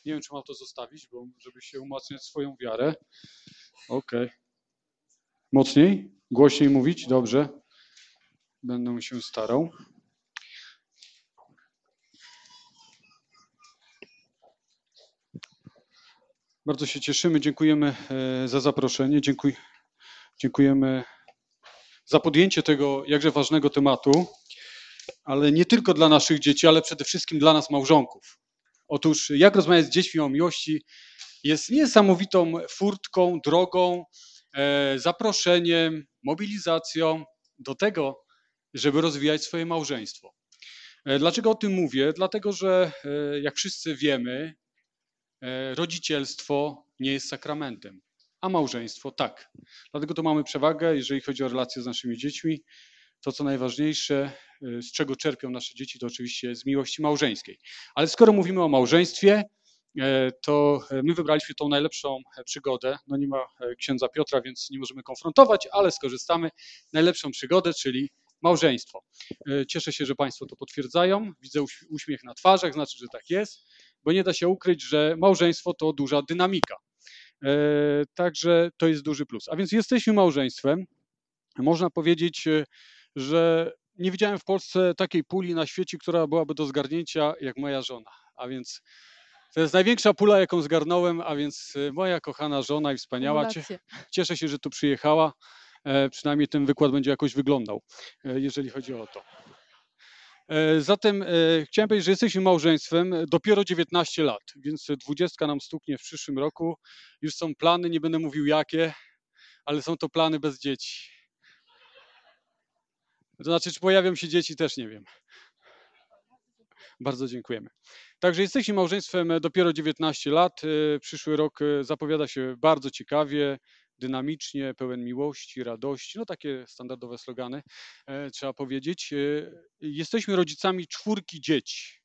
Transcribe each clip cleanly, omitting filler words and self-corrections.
Nie wiem, czy mam to zostawić, bo żeby się umacniać swoją wiarę. Okej. Mocniej? Głośniej mówić? Dobrze. Będę się starał. Bardzo się cieszymy, dziękujemy za zaproszenie, dziękujemy za podjęcie tego jakże ważnego tematu, ale nie tylko dla naszych dzieci, ale przede wszystkim dla nas małżonków. Otóż jak rozmawiać z dziećmi o miłości jest niesamowitą furtką, drogą, zaproszeniem, mobilizacją do tego, żeby rozwijać swoje małżeństwo. Dlaczego o tym mówię? Dlatego, że jak wszyscy wiemy, rodzicielstwo nie jest sakramentem, a małżeństwo tak. Dlatego to mamy przewagę, jeżeli chodzi o relacje z naszymi dziećmi. To, co najważniejsze, z czego czerpią nasze dzieci, to oczywiście z miłości małżeńskiej. Ale skoro mówimy o małżeństwie, to my wybraliśmy tą najlepszą przygodę. No nie ma księdza Piotra, więc nie możemy konfrontować, ale skorzystamy. Najlepszą przygodę, czyli małżeństwo. Cieszę się, że Państwo to potwierdzają. Widzę uśmiech na twarzach, znaczy, że tak jest, bo nie da się ukryć, że małżeństwo to duża dynamika. Także to jest duży plus. A więc jesteśmy małżeństwem. Można powiedzieć, że nie widziałem w Polsce takiej puli na świecie, która byłaby do zgarnięcia jak moja żona. A więc to jest największa pula, jaką zgarnąłem, a więc moja kochana żona i wspaniała. Cieszę się, że tu przyjechała. Przynajmniej ten wykład będzie jakoś wyglądał, jeżeli chodzi o to. Zatem chciałem powiedzieć, że jesteśmy małżeństwem dopiero 19 lat, więc 20 nam stuknie w przyszłym roku. Już są plany, nie będę mówił jakie, ale są to plany bez dzieci. To znaczy, czy pojawią się dzieci, też nie wiem. Bardzo dziękujemy. Także jesteśmy małżeństwem dopiero 19 lat. Przyszły rok zapowiada się bardzo ciekawie, dynamicznie, pełen miłości, radości. No takie standardowe slogany, trzeba powiedzieć. Jesteśmy rodzicami 4 dzieci.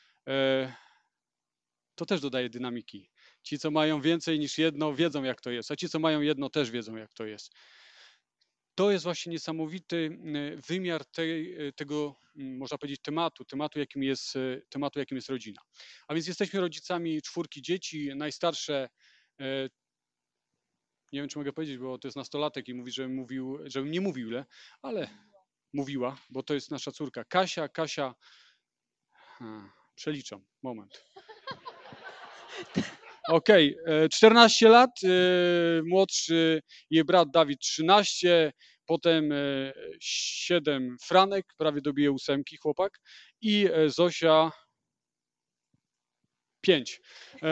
To też dodaje dynamiki. Ci, co mają więcej niż jedno, wiedzą, jak to jest, a ci, co mają jedno, też wiedzą, jak to jest. To jest właśnie niesamowity wymiar tego, można powiedzieć, tematu, jakim jest rodzina. A więc jesteśmy rodzicami 4 dzieci, najstarsze, nie wiem, czy mogę powiedzieć, bo to jest nastolatek i mówi, żebym nie mówił ile, ale mówiła, bo to jest nasza córka Kasia, przeliczam, moment. Okej, 14 lat, młodszy jej brat Dawid 13, potem 7 Franek, prawie dobije 8 chłopak i Zosia 5.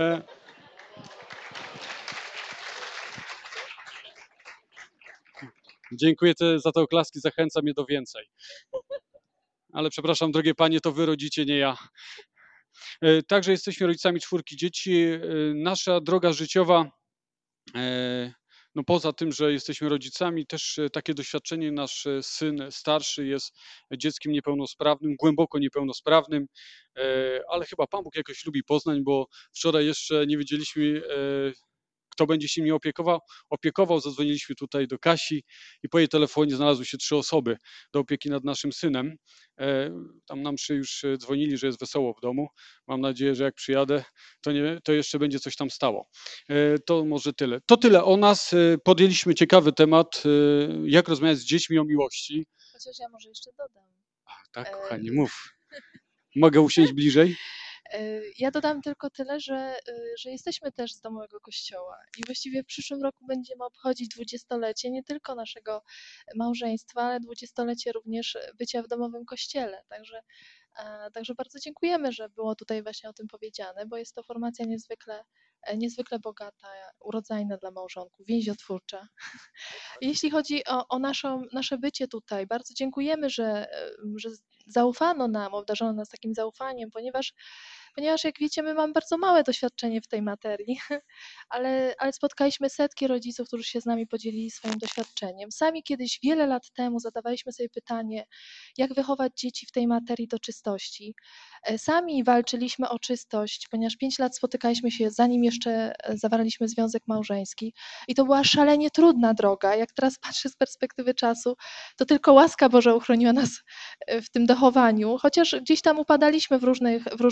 Dziękuję za te oklaski, zachęca mnie do więcej. Ale przepraszam, drogie panie, to wy rodzicie, nie ja. Także jesteśmy rodzicami 4 dzieci. Nasza droga życiowa, no poza tym, że jesteśmy rodzicami, też takie doświadczenie, nasz syn starszy jest dzieckiem niepełnosprawnym, głęboko niepełnosprawnym, ale chyba Pan Bóg jakoś lubi Poznań, bo wczoraj jeszcze nie wiedzieliśmy, kto będzie się nim opiekował. Zadzwoniliśmy tutaj do Kasi i po jej telefonie znalazły się 3 osoby do opieki nad naszym synem. Tam nam już dzwonili, że jest wesoło w domu. Mam nadzieję, że jak przyjadę, to jeszcze będzie coś tam stało. To może tyle. To tyle o nas. Podjęliśmy ciekawy temat, jak rozmawiać z dziećmi o miłości. Chociaż ja może jeszcze dodam. Tak, kochanie, mów. Mogę usiąść bliżej? Ja dodam tylko tyle, że jesteśmy też z domowego kościoła i właściwie w przyszłym roku będziemy obchodzić 20-lecie nie tylko naszego małżeństwa, ale 20-lecie również bycia w domowym kościele. Także bardzo dziękujemy, że było tutaj właśnie o tym powiedziane, bo jest to formacja niezwykle bogata, urodzajna dla małżonków, więziotwórcza. Jeśli chodzi o nasze bycie tutaj, bardzo dziękujemy, że zaufano nam, obdarzono nas takim zaufaniem, ponieważ jak wiecie, my mamy bardzo małe doświadczenie w tej materii, ale spotkaliśmy setki rodziców, którzy się z nami podzielili swoim doświadczeniem. Sami kiedyś, wiele lat temu, zadawaliśmy sobie pytanie, jak wychować dzieci w tej materii do czystości. Sami walczyliśmy o czystość, ponieważ 5 lat spotykaliśmy się, zanim jeszcze zawarliśmy związek małżeński. I to była szalenie trudna droga. Jak teraz patrzę z perspektywy czasu, to tylko łaska Boża uchroniła nas w tym dochowaniu, chociaż gdzieś tam upadaliśmy w różnych formach.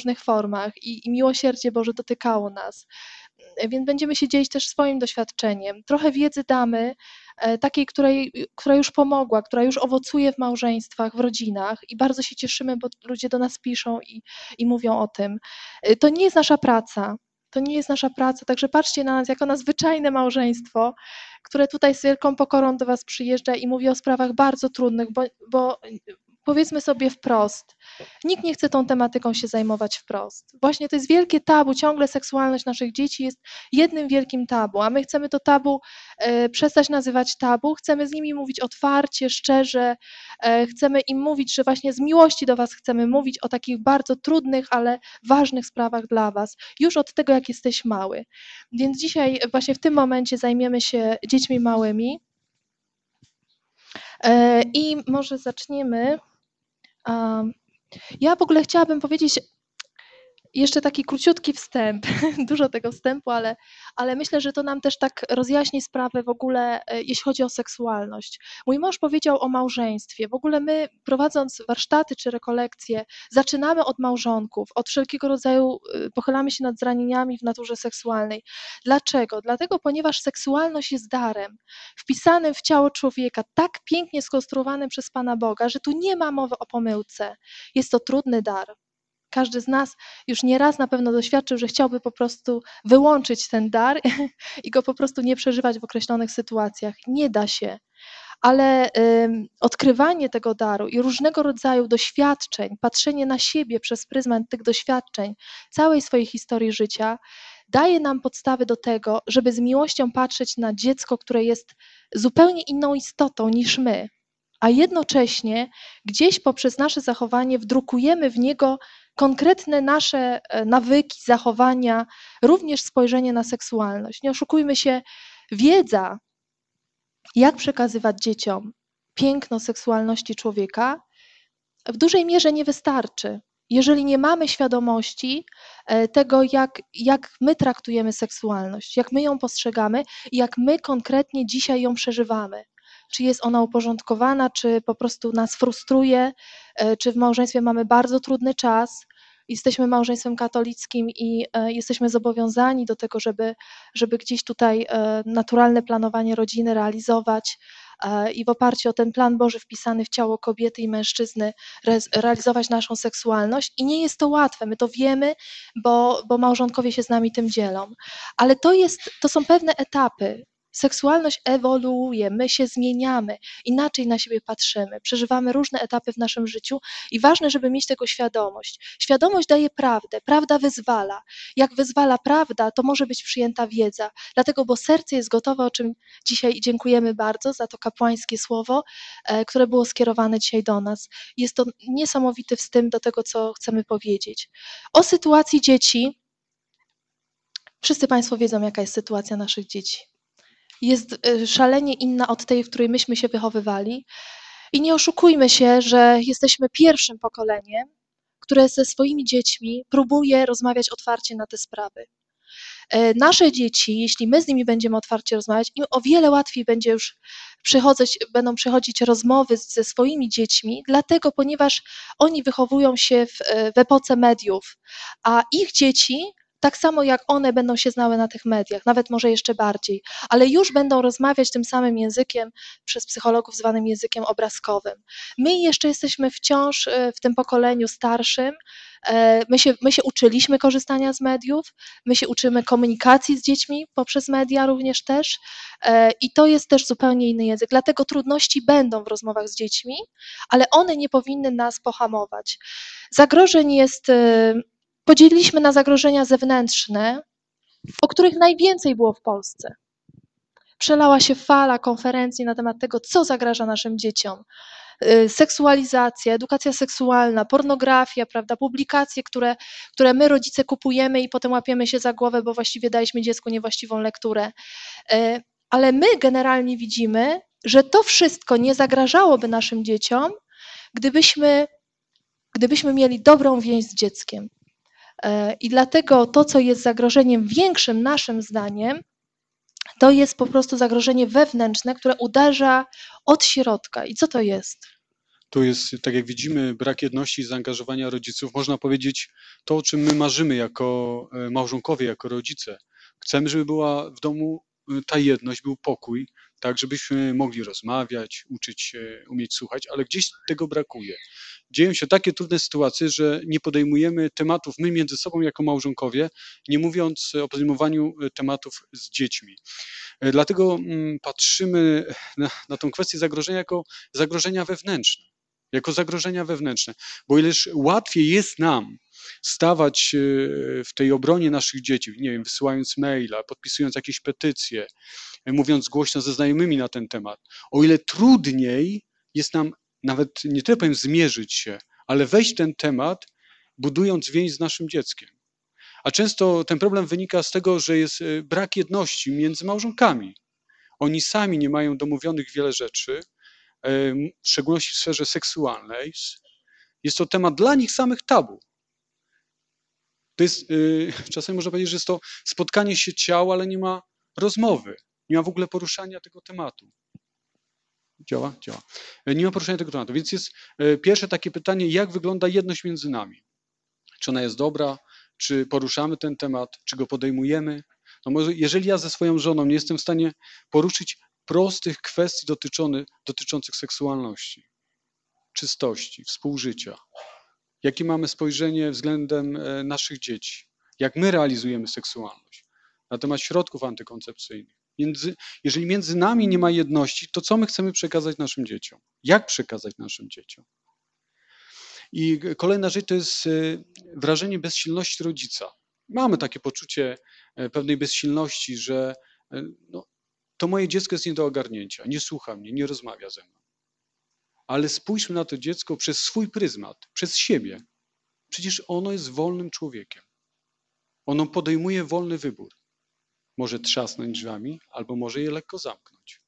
formach i miłosierdzie Boże dotykało nas. Więc będziemy się dzielić też swoim doświadczeniem. Trochę wiedzy damy, takiej, która już pomogła, która już owocuje w małżeństwach, w rodzinach i bardzo się cieszymy, bo ludzie do nas piszą i mówią o tym. To nie jest nasza praca. To nie jest nasza praca, także patrzcie na nas jako na zwyczajne małżeństwo, które tutaj z wielką pokorą do was przyjeżdża i mówi o sprawach bardzo trudnych, bo powiedzmy sobie wprost, nikt nie chce tą tematyką się zajmować wprost. Właśnie to jest wielkie tabu, ciągle seksualność naszych dzieci jest jednym wielkim tabu, a my chcemy to tabu przestać nazywać tabu, chcemy z nimi mówić otwarcie, szczerze, chcemy im mówić, że właśnie z miłości do was chcemy mówić o takich bardzo trudnych, ale ważnych sprawach dla was, już od tego, jak jesteś mały. Więc dzisiaj właśnie w tym momencie zajmiemy się dziećmi małymi i może zaczniemy. Ja w ogóle chciałabym powiedzieć jeszcze taki króciutki wstęp, dużo tego wstępu, ale myślę, że to nam też tak rozjaśni sprawę w ogóle, jeśli chodzi o seksualność. Mój mąż powiedział o małżeństwie. W ogóle my, prowadząc warsztaty czy rekolekcje, zaczynamy od małżonków, od wszelkiego rodzaju, pochylamy się nad zranieniami w naturze seksualnej. Dlaczego? Dlatego, ponieważ seksualność jest darem wpisanym w ciało człowieka, tak pięknie skonstruowanym przez Pana Boga, że tu nie ma mowy o pomyłce. Jest to trudny dar. Każdy z nas już nieraz na pewno doświadczył, że chciałby po prostu wyłączyć ten dar i go po prostu nie przeżywać w określonych sytuacjach. Nie da się. Ale odkrywanie tego daru i różnego rodzaju doświadczeń, patrzenie na siebie przez pryzmat tych doświadczeń, całej swojej historii życia, daje nam podstawy do tego, żeby z miłością patrzeć na dziecko, które jest zupełnie inną istotą niż my. A jednocześnie gdzieś poprzez nasze zachowanie wdrukujemy w niego konkretne nasze nawyki, zachowania, również spojrzenie na seksualność. Nie oszukujmy się, wiedza, jak przekazywać dzieciom piękno seksualności człowieka, w dużej mierze nie wystarczy, jeżeli nie mamy świadomości tego, jak my traktujemy seksualność, jak my ją postrzegamy i jak my konkretnie dzisiaj ją przeżywamy. Czy jest ona uporządkowana, czy po prostu nas frustruje, czy w małżeństwie mamy bardzo trudny czas. Jesteśmy małżeństwem katolickim i jesteśmy zobowiązani do tego, żeby gdzieś tutaj naturalne planowanie rodziny realizować i w oparciu o ten plan Boży wpisany w ciało kobiety i mężczyzny realizować naszą seksualność. I nie jest to łatwe, my to wiemy, bo małżonkowie się z nami tym dzielą. Ale to są pewne etapy. Seksualność ewoluuje, my się zmieniamy, inaczej na siebie patrzymy, przeżywamy różne etapy w naszym życiu i ważne, żeby mieć tego świadomość. Świadomość daje prawdę, prawda wyzwala. Jak wyzwala prawda, to może być przyjęta wiedza. Dlatego, bo serce jest gotowe, o czym dzisiaj dziękujemy bardzo za to kapłańskie słowo, które było skierowane dzisiaj do nas. Jest to niesamowity wstęp do tego, co chcemy powiedzieć. O sytuacji dzieci, wszyscy Państwo wiedzą, jaka jest sytuacja naszych dzieci. Jest szalenie inna od tej, w której myśmy się wychowywali. I nie oszukujmy się, że jesteśmy pierwszym pokoleniem, które ze swoimi dziećmi próbuje rozmawiać otwarcie na te sprawy. Nasze dzieci, jeśli my z nimi będziemy otwarcie rozmawiać, im o wiele łatwiej będą przychodzić rozmowy ze swoimi dziećmi, dlatego, ponieważ oni wychowują się w epoce mediów, a ich dzieci tak samo jak one będą się znały na tych mediach, nawet może jeszcze bardziej, ale już będą rozmawiać tym samym językiem, przez psychologów zwanym językiem obrazkowym. My jeszcze jesteśmy wciąż w tym pokoleniu starszym, my się uczyliśmy korzystania z mediów, my się uczymy komunikacji z dziećmi poprzez media również też i to jest też zupełnie inny język, dlatego trudności będą w rozmowach z dziećmi, ale one nie powinny nas pohamować. Zagrożeń jest... Podzieliliśmy na zagrożenia zewnętrzne, o których najwięcej było w Polsce. Przelała się fala konferencji na temat tego, co zagraża naszym dzieciom. Seksualizacja, edukacja seksualna, pornografia, prawda, publikacje, które my rodzice kupujemy i potem łapiemy się za głowę, bo właściwie daliśmy dziecku niewłaściwą lekturę. Ale my generalnie widzimy, że to wszystko nie zagrażałoby naszym dzieciom, gdybyśmy mieli dobrą więź z dzieckiem. I dlatego to, co jest zagrożeniem większym naszym zdaniem, to jest po prostu zagrożenie wewnętrzne, które uderza od środka. I co to jest? Tu jest, tak jak widzimy, brak jedności i zaangażowania rodziców. Można powiedzieć to, o czym my marzymy jako małżonkowie, jako rodzice. Chcemy, żeby była w domu ta jedność, był pokój, tak, żebyśmy mogli rozmawiać, uczyć się, umieć słuchać, ale gdzieś tego brakuje. Dzieją się takie trudne sytuacje, że nie podejmujemy tematów my między sobą jako małżonkowie, nie mówiąc o podejmowaniu tematów z dziećmi. Dlatego patrzymy na tę kwestię zagrożenia jako zagrożenia wewnętrzne. Jako zagrożenia wewnętrzne. Bo ileż łatwiej jest nam stawać w tej obronie naszych dzieci, nie wiem, wysyłając maila, podpisując jakieś petycje, mówiąc głośno ze znajomymi na ten temat. O ile trudniej jest nam nawet nie tyle powiem zmierzyć się, ale wejść w ten temat, budując więź z naszym dzieckiem. A często ten problem wynika z tego, że jest brak jedności między małżonkami. Oni sami nie mają domówionych wiele rzeczy, w szczególności w sferze seksualnej. Jest to temat dla nich samych tabu. To jest, czasem można powiedzieć, że jest to spotkanie się ciał, ale nie ma rozmowy. Nie ma w ogóle poruszania tego tematu. Działa? Działa. Nie ma poruszania tego tematu. Więc jest pierwsze takie pytanie, jak wygląda jedność między nami? Czy ona jest dobra? Czy poruszamy ten temat? Czy go podejmujemy? No może jeżeli ja ze swoją żoną nie jestem w stanie poruszyć prostych kwestii dotyczących seksualności, czystości, współżycia, jakie mamy spojrzenie względem naszych dzieci, jak my realizujemy seksualność, na temat środków antykoncepcyjnych. Jeżeli między nami nie ma jedności, to co my chcemy przekazać naszym dzieciom? Jak przekazać naszym dzieciom? I kolejna rzecz to jest wrażenie bezsilności rodzica. Mamy takie poczucie pewnej bezsilności, że no, to moje dziecko jest nie do ogarnięcia, nie słucha mnie, nie rozmawia ze mną. Ale spójrzmy na to dziecko przez swój pryzmat, przez siebie. Przecież ono jest wolnym człowiekiem. Ono podejmuje wolny wybór. Może trzasnąć drzwiami, albo może je lekko zamknąć.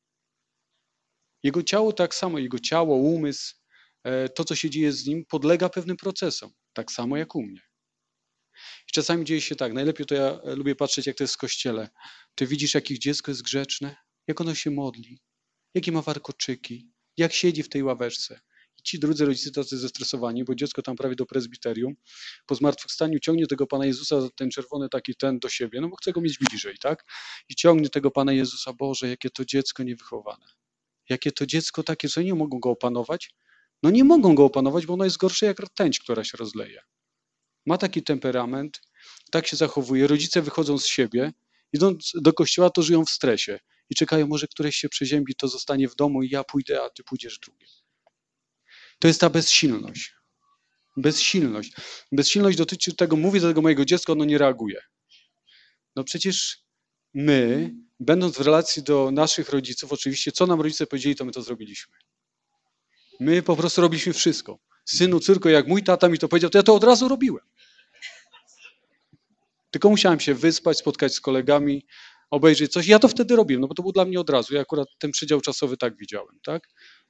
Jego ciało tak samo, jego ciało, umysł, to co się dzieje z nim podlega pewnym procesom, tak samo jak u mnie. I czasami dzieje się tak, najlepiej to ja lubię patrzeć jak to jest w kościele. Ty widzisz jak ich dziecko jest grzeczne, jak ono się modli, jakie ma warkoczyki, jak siedzi w tej ławeczce. I ci drudzy rodzice tacy zestresowani, bo dziecko tam prawie do prezbiterium, po zmartwychwstaniu ciągnie tego Pana Jezusa, ten czerwony taki ten do siebie, no bo chce go mieć bliżej, tak? I ciągnie tego Pana Jezusa, Boże, jakie to dziecko niewychowane. Jakie to dziecko takie, co nie mogą go opanować? No nie mogą go opanować, bo ono jest gorsze jak rtęć, która się rozleje. Ma taki temperament, tak się zachowuje, rodzice wychodzą z siebie, idąc do kościoła, to żyją w stresie i czekają, może któreś się przeziębi, to zostanie w domu i ja pójdę, a ty pójdziesz drugie. To jest ta bezsilność. Bezsilność. Bezsilność dotyczy tego, mówię do tego mojego dziecka, ono nie reaguje. No przecież my, będąc w relacji do naszych rodziców, oczywiście, co nam rodzice powiedzieli, to my to zrobiliśmy. My po prostu robiliśmy wszystko. Synu, córko, jak mój tata mi to powiedział, to ja to od razu robiłem. Tylko musiałem się wyspać, spotkać z kolegami, obejrzeć coś. Ja to wtedy robiłem, no bo to było dla mnie od razu. Ja akurat ten przedział czasowy tak widziałem, tak?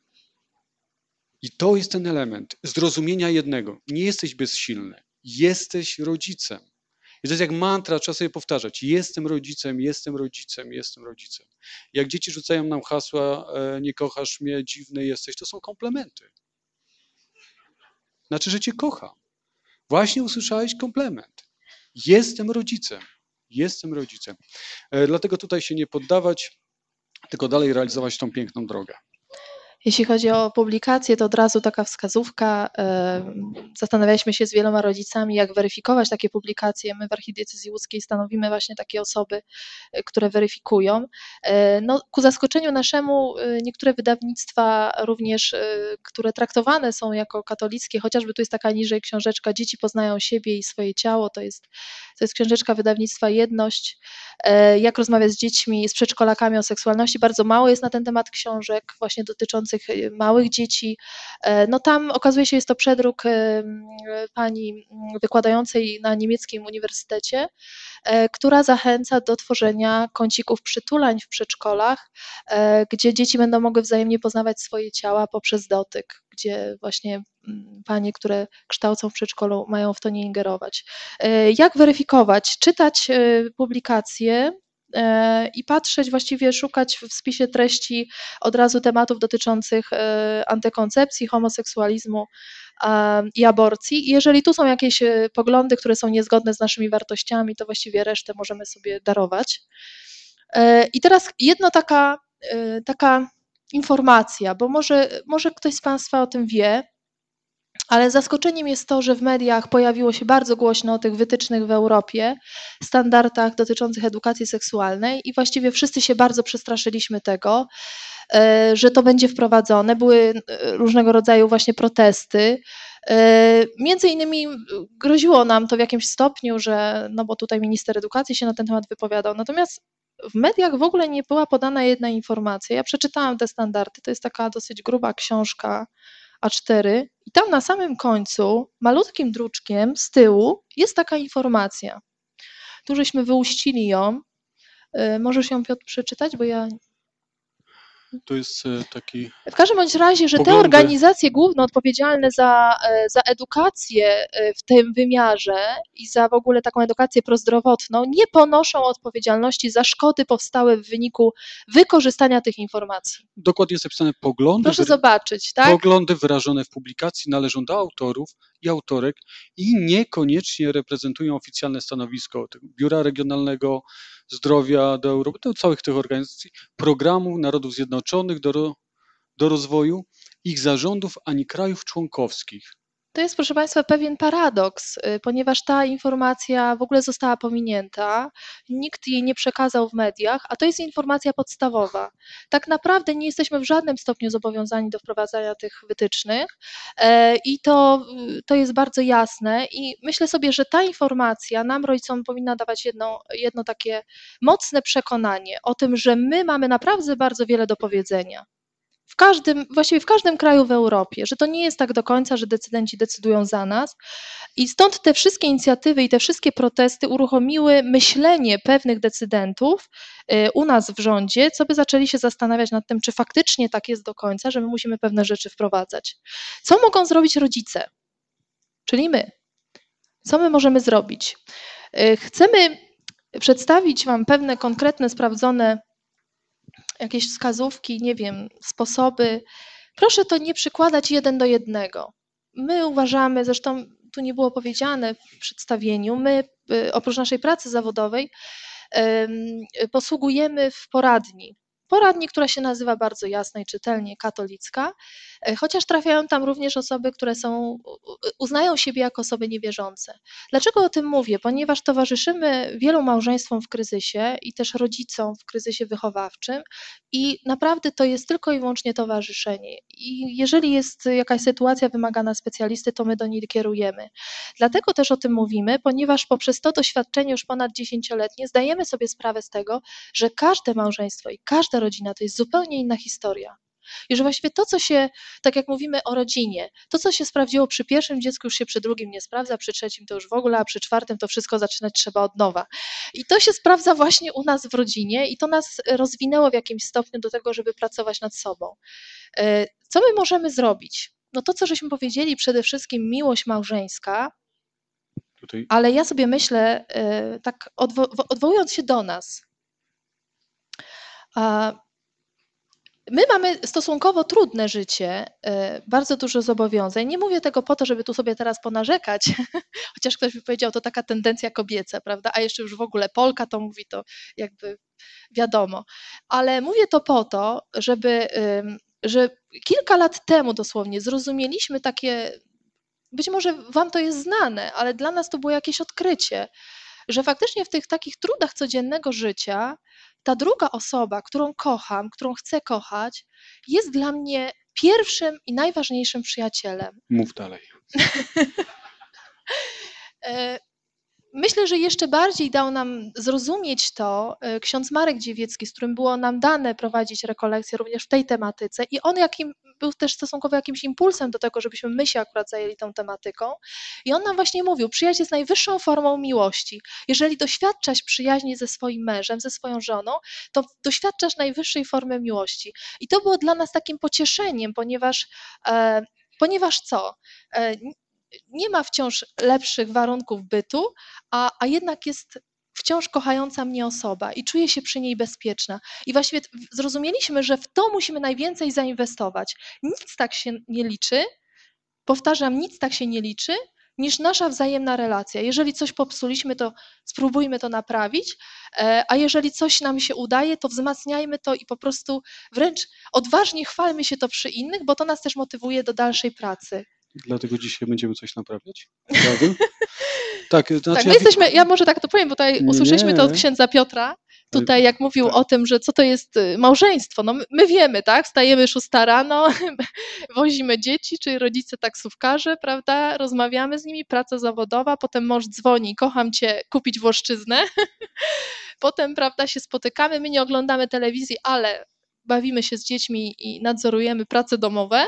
I to jest ten element zrozumienia jednego. Nie jesteś bezsilny. Jesteś rodzicem. I to jest jak mantra, trzeba sobie powtarzać. Jestem rodzicem, jestem rodzicem, jestem rodzicem. Jak dzieci rzucają nam hasła, nie kochasz mnie, dziwny jesteś, to są komplementy. Znaczy, że cię kocham. Właśnie usłyszałeś komplement. Jestem rodzicem. Jestem rodzicem. Dlatego tutaj się nie poddawać, tylko dalej realizować tą piękną drogę. Jeśli chodzi o publikacje, to od razu taka wskazówka. Zastanawialiśmy się z wieloma rodzicami, jak weryfikować takie publikacje. My w Archidiecezji Łódzkiej stanowimy właśnie takie osoby, które weryfikują. No, ku zaskoczeniu naszemu niektóre wydawnictwa również, które traktowane są jako katolickie, chociażby tu jest taka niżej książeczka Dzieci poznają siebie i swoje ciało, to jest książeczka wydawnictwa Jedność, jak rozmawiać z dziećmi, z przedszkolakami o seksualności. Bardzo mało jest na ten temat książek właśnie dotyczących małych dzieci. No tam okazuje się, jest to przedruk pani wykładającej na niemieckim uniwersytecie, która zachęca do tworzenia kącików przytulań w przedszkolach, gdzie dzieci będą mogły wzajemnie poznawać swoje ciała poprzez dotyk, gdzie właśnie panie, które kształcą w przedszkolu, mają w to nie ingerować. Jak weryfikować? Czytać publikacje, i patrzeć, właściwie szukać w spisie treści od razu tematów dotyczących antykoncepcji, homoseksualizmu i aborcji. I jeżeli tu są jakieś poglądy, które są niezgodne z naszymi wartościami, to właściwie resztę możemy sobie darować. I teraz jedna taka informacja, bo może ktoś z Państwa o tym wie, ale zaskoczeniem jest to, że w mediach pojawiło się bardzo głośno o tych wytycznych w Europie, standardach dotyczących edukacji seksualnej i właściwie wszyscy się bardzo przestraszyliśmy tego, że to będzie wprowadzone. Były różnego rodzaju właśnie protesty. Między innymi groziło nam to w jakimś stopniu, że, no bo tutaj minister edukacji się na ten temat wypowiadał, natomiast w mediach w ogóle nie była podana jedna informacja. Ja przeczytałam te standardy, to jest taka dosyć gruba książka A4 i tam na samym końcu malutkim druczkiem z tyłu jest taka informacja. Tu żeśmy wyłuścili ją. Możesz ją, Piotr, przeczytać, bo ja... To jest taki... W każdym bądź razie, że te Poglądy. organizacje główne odpowiedzialne za edukację w tym wymiarze i za w ogóle taką edukację prozdrowotną nie ponoszą odpowiedzialności za szkody powstałe w wyniku wykorzystania tych informacji. Dokładnie jest napisane poglądy. Proszę zobaczyć, tak? Poglądy wyrażone w publikacji należą do autorów i autorek i niekoniecznie reprezentują oficjalne stanowisko Biura Regionalnego Zdrowia do Europy, do całych tych organizacji, programu Narodów Zjednoczonych do rozwoju, ich zarządów, ani krajów członkowskich. To jest, proszę Państwa, pewien paradoks, ponieważ ta informacja w ogóle została pominięta, nikt jej nie przekazał w mediach, a to jest informacja podstawowa. Tak naprawdę nie jesteśmy w żadnym stopniu zobowiązani do wprowadzania tych wytycznych i to jest bardzo jasne i myślę sobie, że ta informacja nam, rodzicom, powinna dawać jedno takie mocne przekonanie o tym, że my mamy naprawdę bardzo wiele do powiedzenia. Właściwie w każdym kraju w Europie, że to nie jest tak do końca, że decydenci decydują za nas i stąd te wszystkie inicjatywy i te wszystkie protesty uruchomiły myślenie pewnych decydentów u nas w rządzie, co by zaczęli się zastanawiać nad tym, czy faktycznie tak jest do końca, że my musimy pewne rzeczy wprowadzać. Co mogą zrobić rodzice, czyli my? Co my możemy zrobić? Chcemy przedstawić Wam pewne konkretne, sprawdzone jakieś wskazówki, nie wiem, sposoby. Proszę to nie przykładać 1 do 1. My uważamy, zresztą tu nie było powiedziane w przedstawieniu, my oprócz naszej pracy zawodowej posługujemy w poradni, która się nazywa bardzo jasno i czytelnie katolicka, chociaż trafiają tam również osoby, które uznają siebie jako osoby niewierzące. Dlaczego o tym mówię? Ponieważ towarzyszymy wielu małżeństwom w kryzysie i też rodzicom w kryzysie wychowawczym i naprawdę to jest tylko i wyłącznie towarzyszenie. I jeżeli jest jakaś sytuacja wymagana specjalisty, to my do niej kierujemy. Dlatego też o tym mówimy, ponieważ poprzez to doświadczenie już ponad 10-letnie zdajemy sobie sprawę z tego, że każde małżeństwo i każda rodzina to jest zupełnie inna historia. I że właściwie to, co się, tak jak mówimy o rodzinie, to, co się sprawdziło przy pierwszym dziecku, już się przy drugim nie sprawdza, przy trzecim to już w ogóle, a przy czwartym to wszystko zaczynać trzeba od nowa. I to się sprawdza właśnie u nas w rodzinie i to nas rozwinęło w jakimś stopniu do tego, żeby pracować nad sobą. Co my możemy zrobić? No to, co żeśmy powiedzieli, przede wszystkim miłość małżeńska, ale ja sobie myślę, tak odwołując się do nas, my mamy stosunkowo trudne życie, bardzo dużo zobowiązań. Nie mówię tego po to, żeby tu sobie teraz ponarzekać, chociaż ktoś by powiedział, to taka tendencja kobieca, prawda? A jeszcze już w ogóle Polka to mówi, to jakby wiadomo. Ale mówię to po to, że kilka lat temu dosłownie zrozumieliśmy takie, być może Wam to jest znane, ale dla nas to było jakieś odkrycie, że faktycznie w tych takich trudach codziennego życia ta druga osoba, którą kocham, którą chcę kochać, jest dla mnie pierwszym i najważniejszym przyjacielem. Mów dalej. Myślę, że jeszcze bardziej dał nam zrozumieć to ksiądz Marek Dziewiecki, z którym było nam dane prowadzić rekolekcje również w tej tematyce i on był też stosunkowo jakimś impulsem do tego, żebyśmy my się akurat zajęli tą tematyką i on nam właśnie mówił, przyjaźń jest najwyższą formą miłości. Jeżeli doświadczasz przyjaźni ze swoim mężem, ze swoją żoną, to doświadczasz najwyższej formy miłości. I to było dla nas takim pocieszeniem, ponieważ co? Nie ma wciąż lepszych warunków bytu, a jednak jest wciąż kochająca mnie osoba i czuję się przy niej bezpieczna. I właściwie zrozumieliśmy, że w to musimy najwięcej zainwestować. Nic tak się nie liczy, powtarzam, nic tak się nie liczy, niż nasza wzajemna relacja. Jeżeli coś popsuliśmy, to spróbujmy to naprawić, a jeżeli coś nam się udaje, to wzmacniajmy to i po prostu wręcz odważnie chwalmy się to przy innych, bo to nas też motywuje do dalszej pracy. Dlatego dzisiaj będziemy coś naprawiać? Razem? Tak, to Tak, znaczy my jesteśmy, ja może tak to powiem, bo tutaj usłyszeliśmy to od księdza Piotra, tutaj jak mówił tak. o tym, że co to jest małżeństwo. No my wiemy, tak, wstajemy 6 rano, wozimy dzieci, czy rodzice taksówkarze, prawda, rozmawiamy z nimi, praca zawodowa, potem mąż dzwoni, kocham cię, kupić włoszczyznę, potem, prawda, się spotykamy, my nie oglądamy telewizji, ale bawimy się z dziećmi i nadzorujemy prace domowe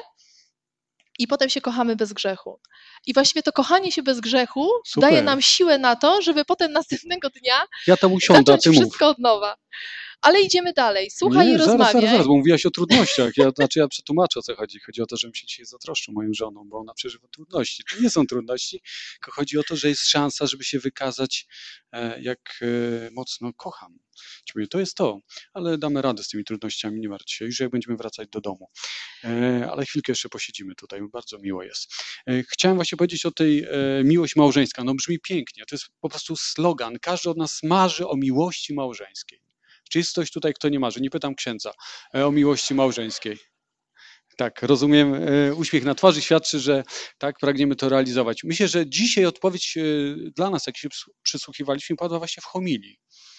i potem się kochamy bez grzechu. I właściwie to kochanie się bez grzechu Super. daje nam siłę na to, żeby potem następnego dnia Ja tam usiądę, a zacząć ty mów. wszystko od nowa. Ale idziemy dalej. Słuchaj i rozmawiaj. Zaraz, bo mówiłaś o trudnościach. Ja przetłumaczę, o co chodzi. Chodzi o to, żebym się dzisiaj zatroszczył moją żoną, bo ona przeżywa trudności. To nie są trudności, tylko chodzi o to, że jest szansa, żeby się wykazać, jak mocno kocham Ciebie. To jest to, ale damy radę z tymi trudnościami, nie martw się, już jak będziemy wracać do domu. Ale chwilkę jeszcze posiedzimy tutaj, bardzo miło jest. Chciałem właśnie powiedzieć o tej miłość małżeńska. No brzmi pięknie, to jest po prostu slogan. Każdy od nas marzy o miłości małżeńskiej. Czy jest ktoś tutaj, kto nie marzy? Nie pytam księdza o miłości małżeńskiej. Tak, rozumiem, uśmiech na twarzy świadczy, że tak, pragniemy to realizować. Myślę, że dzisiaj odpowiedź dla nas, jak się przysłuchiwaliśmy, padła właśnie w homilii.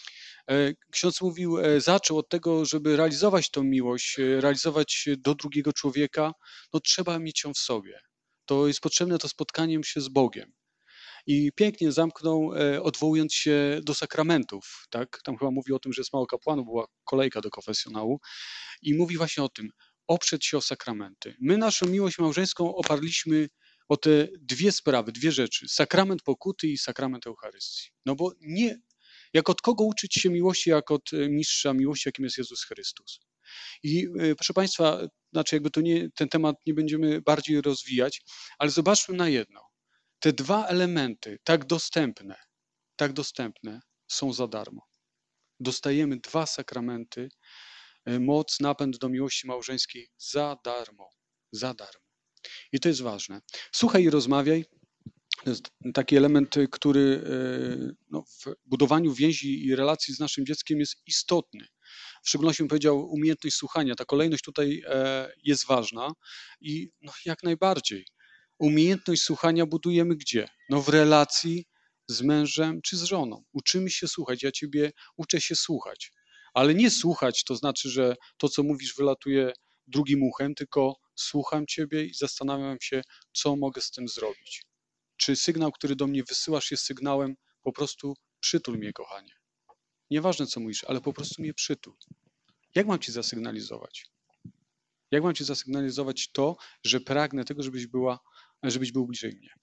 Ksiądz mówił, zaczął od tego, żeby realizować tą miłość, realizować do drugiego człowieka, no trzeba mieć ją w sobie. To jest potrzebne to spotkaniem się z Bogiem. I pięknie zamknął, odwołując się do sakramentów. Tak? Tam chyba mówi o tym, że jest mało kapłanów, była kolejka do konfesjonału. I mówi właśnie o tym, oprzeć się o sakramenty. My naszą miłość małżeńską oparliśmy o te dwie sprawy, dwie rzeczy. Sakrament pokuty i sakrament Eucharystii. No bo nie, jak od kogo uczyć się miłości, jak od mistrza miłości, jakim jest Jezus Chrystus. I proszę Państwa, znaczy jakby to nie, ten temat nie będziemy bardziej rozwijać, ale zobaczmy na jedno. Te dwa elementy, tak dostępne, są za darmo. Dostajemy dwa sakramenty, moc, napęd do miłości małżeńskiej za darmo. Za darmo. I to jest ważne. Słuchaj i rozmawiaj. To jest taki element, który no, w budowaniu więzi i relacji z naszym dzieckiem jest istotny. W szczególności bym powiedział umiejętność słuchania. Ta kolejność tutaj jest ważna i no, jak najbardziej. Umiejętność słuchania budujemy gdzie? No w relacji z mężem czy z żoną. Uczymy się słuchać. Ja ciebie uczę się słuchać. Ale nie słuchać to znaczy, że to, co mówisz, wylatuje drugim uchem, tylko słucham ciebie i zastanawiam się, co mogę z tym zrobić. Czy sygnał, który do mnie wysyłasz, jest sygnałem po prostu przytul mnie, kochanie. Nieważne, co mówisz, ale po prostu mnie przytul. Jak mam ci zasygnalizować? Jak mam ci zasygnalizować to, że pragnę tego, żebyś był bliżej mnie?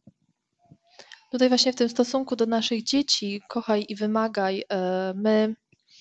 Tutaj właśnie w tym stosunku do naszych dzieci, kochaj i wymagaj, my,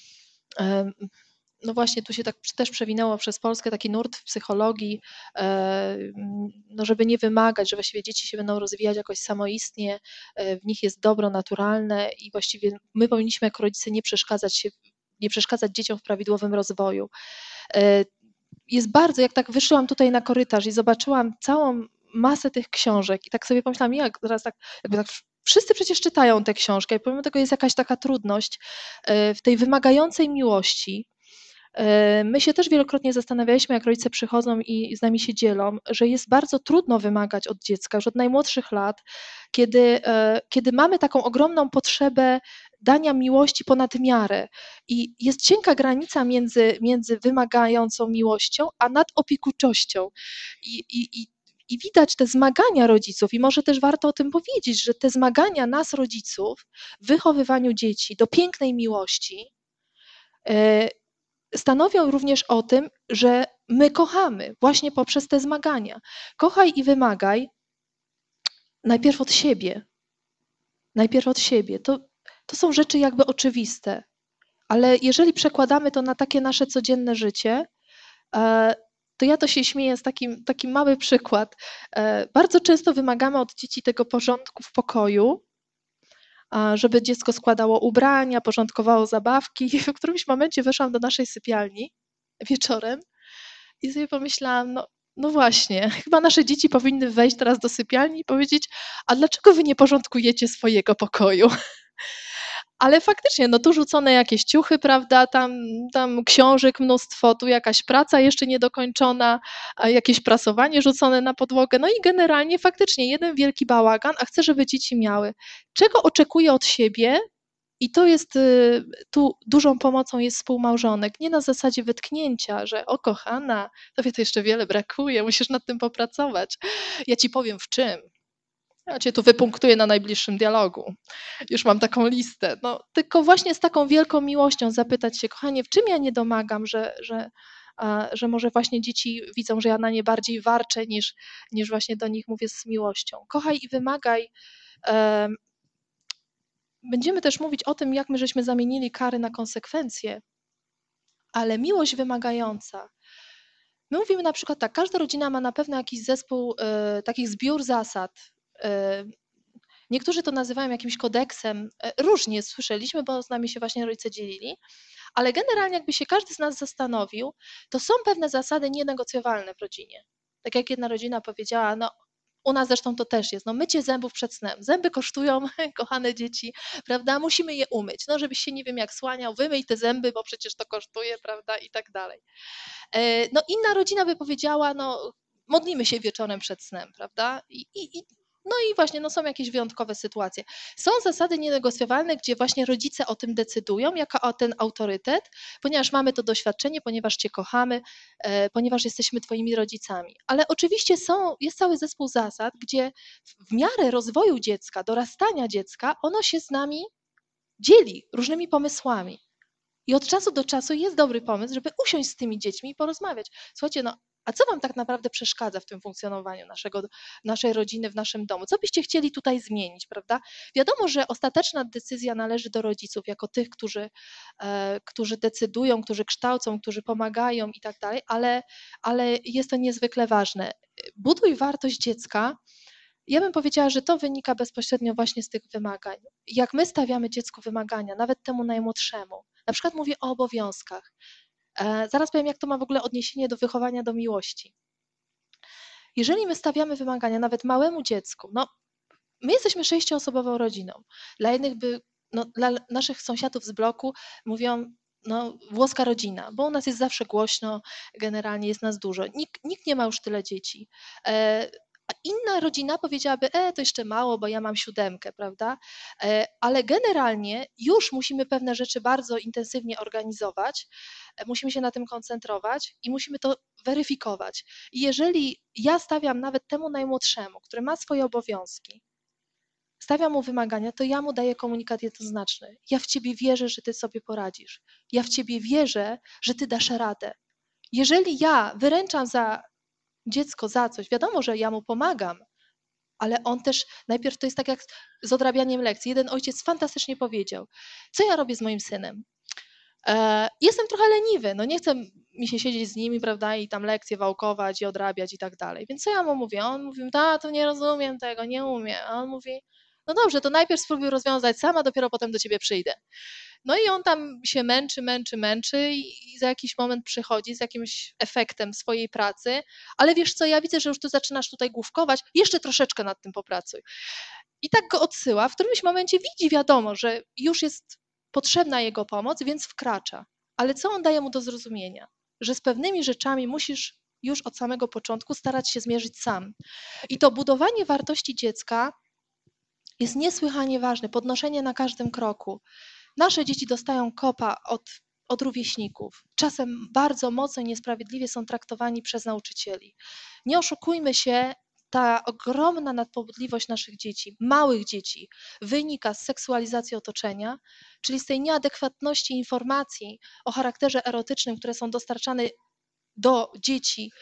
no właśnie tu się tak też przewinęło przez Polskę taki nurt w psychologii, no żeby nie wymagać, że właściwie dzieci się będą rozwijać jakoś samoistnie, w nich jest dobro naturalne i właściwie my powinniśmy jako rodzice nie przeszkadzać dzieciom w prawidłowym rozwoju. Jest bardzo, jak tak wyszłam tutaj na korytarz i zobaczyłam całą masę tych książek i tak sobie pomyślałam, jak teraz tak, jakby tak wszyscy przecież czytają tę książkę i pomimo tego jest jakaś taka trudność w tej wymagającej miłości. My się też wielokrotnie zastanawialiśmy, jak rodzice przychodzą i z nami się dzielą, że jest bardzo trudno wymagać od dziecka, już od najmłodszych lat, kiedy mamy taką ogromną potrzebę dania miłości ponad miarę. I jest cienka granica między wymagającą miłością, a nadopiekuńczością. I widać te zmagania rodziców, i może też warto o tym powiedzieć, że te zmagania nas, rodziców, w wychowywaniu dzieci do pięknej miłości, stanowią również o tym, że my kochamy właśnie poprzez te zmagania. Kochaj i wymagaj najpierw od siebie. Najpierw od siebie. To są rzeczy jakby oczywiste, ale jeżeli przekładamy to na takie nasze codzienne życie, to ja to się śmieję z taki mały przykład. Bardzo często wymagamy od dzieci tego porządku w pokoju, żeby dziecko składało ubrania, porządkowało zabawki. I w którymś momencie weszłam do naszej sypialni wieczorem i sobie pomyślałam, no właśnie, chyba nasze dzieci powinny wejść teraz do sypialni i powiedzieć, a dlaczego wy nie porządkujecie swojego pokoju? Ale faktycznie, no tu rzucone jakieś ciuchy, prawda, tam książek mnóstwo, tu jakaś praca jeszcze niedokończona, a jakieś prasowanie rzucone na podłogę, no i generalnie faktycznie jeden wielki bałagan, a chcę, żeby dzieci miały. Czego oczekuję od siebie? I to jest, tu dużą pomocą jest współmałżonek, nie na zasadzie wytknięcia, że o kochana, tobie to jeszcze wiele brakuje, musisz nad tym popracować. Ja ci powiem w czym. Ja cię tu wypunktuję na najbliższym dialogu. Już mam taką listę. No, tylko właśnie z taką wielką miłością zapytać się, kochanie, w czym ja nie domagam, że może właśnie dzieci widzą, że ja na nie bardziej warczę niż właśnie do nich mówię z miłością. Kochaj i wymagaj. Będziemy też mówić o tym, jak my żeśmy zamienili kary na konsekwencje, ale miłość wymagająca. My mówimy na przykład tak, każda rodzina ma na pewno jakiś zespół, takich zbiór zasad. Niektórzy to nazywają jakimś kodeksem. Różnie słyszeliśmy, bo z nami się właśnie rodzice dzielili, ale generalnie jakby się każdy z nas zastanowił, to są pewne zasady nienegocjowalne w rodzinie. Tak jak jedna rodzina powiedziała, no u nas zresztą to też jest, no mycie zębów przed snem. Zęby kosztują, kochane dzieci, prawda? Musimy je umyć. No żebyś się nie wiem jak słaniał, wymyj te zęby, bo przecież to kosztuje, prawda? I tak dalej. No inna rodzina by powiedziała, no modlimy się wieczorem przed snem, prawda? No i właśnie, no są jakieś wyjątkowe sytuacje. Są zasady nienegocjowalne, gdzie właśnie rodzice o tym decydują, jako o ten autorytet, ponieważ mamy to doświadczenie, ponieważ Cię kochamy, ponieważ jesteśmy Twoimi rodzicami. Ale oczywiście jest cały zespół zasad, gdzie w miarę rozwoju dziecka, dorastania dziecka, ono się z nami dzieli różnymi pomysłami. I od czasu do czasu jest dobry pomysł, żeby usiąść z tymi dziećmi i porozmawiać. Słuchajcie, no a co wam tak naprawdę przeszkadza w tym funkcjonowaniu naszej rodziny w naszym domu? Co byście chcieli tutaj zmienić, prawda? Wiadomo, że ostateczna decyzja należy do rodziców, jako tych, którzy decydują, którzy kształcą, którzy pomagają i tak dalej, ale jest to niezwykle ważne. Buduj wartość dziecka. Ja bym powiedziała, że to wynika bezpośrednio właśnie z tych wymagań. Jak my stawiamy dziecku wymagania, nawet temu najmłodszemu, na przykład mówię o obowiązkach. Zaraz powiem, jak to ma w ogóle odniesienie do wychowania do miłości. Jeżeli my stawiamy wymagania nawet małemu dziecku, no my jesteśmy 6-osobową rodziną. Dla jednych dla naszych sąsiadów z bloku mówią, no włoska rodzina, bo u nas jest zawsze głośno, generalnie jest nas dużo. Nikt nie ma już tyle dzieci. A inna rodzina powiedziałaby, to jeszcze mało, bo ja mam 7, prawda? Ale generalnie już musimy pewne rzeczy bardzo intensywnie organizować, musimy się na tym koncentrować i musimy to weryfikować. I jeżeli ja stawiam nawet temu najmłodszemu, który ma swoje obowiązki, stawiam mu wymagania, to ja mu daję komunikat jednoznaczny. Ja w ciebie wierzę, że ty sobie poradzisz. Ja w ciebie wierzę, że ty dasz radę. Jeżeli ja wyręczam dziecko za coś, wiadomo, że ja mu pomagam, ale on też, najpierw to jest tak jak z odrabianiem lekcji. Jeden ojciec fantastycznie powiedział, co ja robię z moim synem? Jestem trochę leniwy, no nie chcę mi się siedzieć z nimi, prawda, i tam lekcje wałkować i odrabiać i tak dalej. Więc co ja mu mówię? On mówi, to nie rozumiem tego, nie umiem. A on mówi, no dobrze, to najpierw spróbuj rozwiązać sama, dopiero potem do ciebie przyjdę. No i on tam się męczy i za jakiś moment przychodzi z jakimś efektem swojej pracy, ale wiesz co, ja widzę, że już ty zaczynasz tutaj główkować, jeszcze troszeczkę nad tym popracuj. I tak go odsyła, w którymś momencie widzi, wiadomo, że już jest potrzebna jego pomoc, więc wkracza. Ale co on daje mu do zrozumienia? Że z pewnymi rzeczami musisz już od samego początku starać się zmierzyć sam. I to budowanie wartości dziecka jest niesłychanie ważne, podnoszenie na każdym kroku. Nasze dzieci dostają kopa od rówieśników. Czasem bardzo mocno i niesprawiedliwie są traktowani przez nauczycieli. Nie oszukujmy się, ta ogromna nadpobudliwość naszych dzieci, małych dzieci, wynika z seksualizacji otoczenia, czyli z tej nieadekwatności informacji o charakterze erotycznym, które są dostarczane do dzieci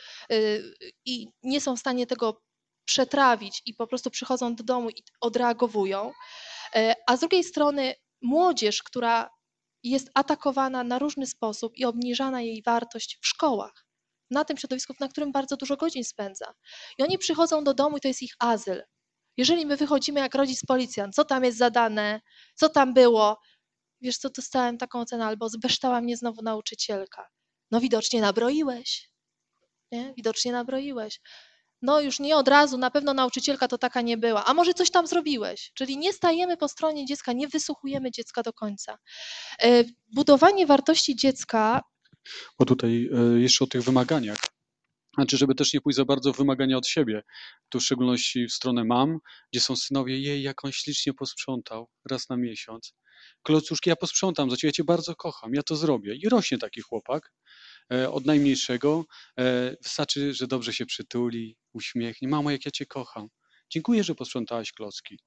i nie są w stanie tego przetrawić i po prostu przychodzą do domu i odreagowują. A z drugiej strony młodzież, która jest atakowana na różny sposób i obniżana jej wartość w szkołach, na tym środowisku, na którym bardzo dużo godzin spędza. I oni przychodzą do domu i to jest ich azyl. Jeżeli my wychodzimy jak rodzic policjant, co tam jest zadane, co tam było, wiesz co, dostałem taką ocenę, albo zbeształa mnie znowu nauczycielka. No widocznie nabroiłeś, nie? Widocznie nabroiłeś. No już nie od razu, na pewno nauczycielka to taka nie była. A może coś tam zrobiłeś? Czyli nie stajemy po stronie dziecka, nie wysłuchujemy dziecka do końca. Budowanie wartości dziecka. Bo tutaj jeszcze o tych wymaganiach. Znaczy, żeby też nie pójść za bardzo w wymagania od siebie. Tu w szczególności w stronę mam, gdzie są synowie, jej, jak on ślicznie posprzątał raz na miesiąc. Klocuszki, ja posprzątam za ciebie, ja cię bardzo kocham, ja to zrobię. I rośnie taki chłopak od najmniejszego. Wystarczy, że dobrze się przytuli, uśmiechnie. Mamo, jak ja cię kocham. Dziękuję, że posprzątałaś klocki.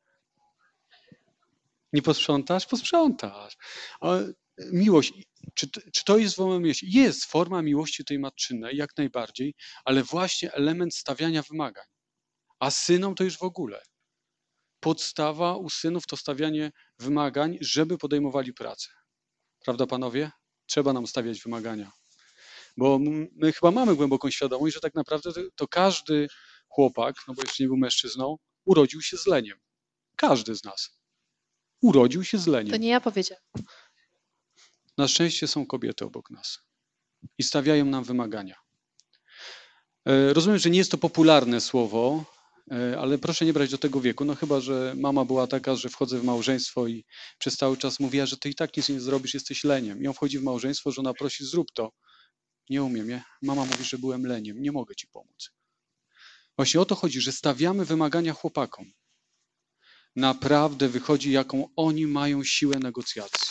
Nie posprzątasz? Posprzątasz. Miłość, czy to jest forma miłości? Jest forma miłości tej matczynej, jak najbardziej, ale właśnie element stawiania wymagań. A synom to już w ogóle. Podstawa u synów to stawianie wymagań, żeby podejmowali pracę. Prawda, panowie? Trzeba nam stawiać wymagania. Bo my chyba mamy głęboką świadomość, że tak naprawdę to każdy chłopak, no bo jeszcze nie był mężczyzną, urodził się z leniem. Każdy z nas urodził się z leniem. To nie ja powiedziałam. Na szczęście są kobiety obok nas i stawiają nam wymagania. Rozumiem, że nie jest to popularne słowo, ale proszę nie brać do tego wieku, no chyba, że mama była taka, że wchodzę w małżeństwo i przez cały czas mówiła, że ty i tak nic nie zrobisz, jesteś leniem. I on wchodzi w małżeństwo, żona prosi, zrób to. Nie umiem, nie? Mama mówi, że byłem leniem, nie mogę ci pomóc. Właśnie o to chodzi, że stawiamy wymagania chłopakom. Naprawdę wychodzi, jaką oni mają siłę negocjacji.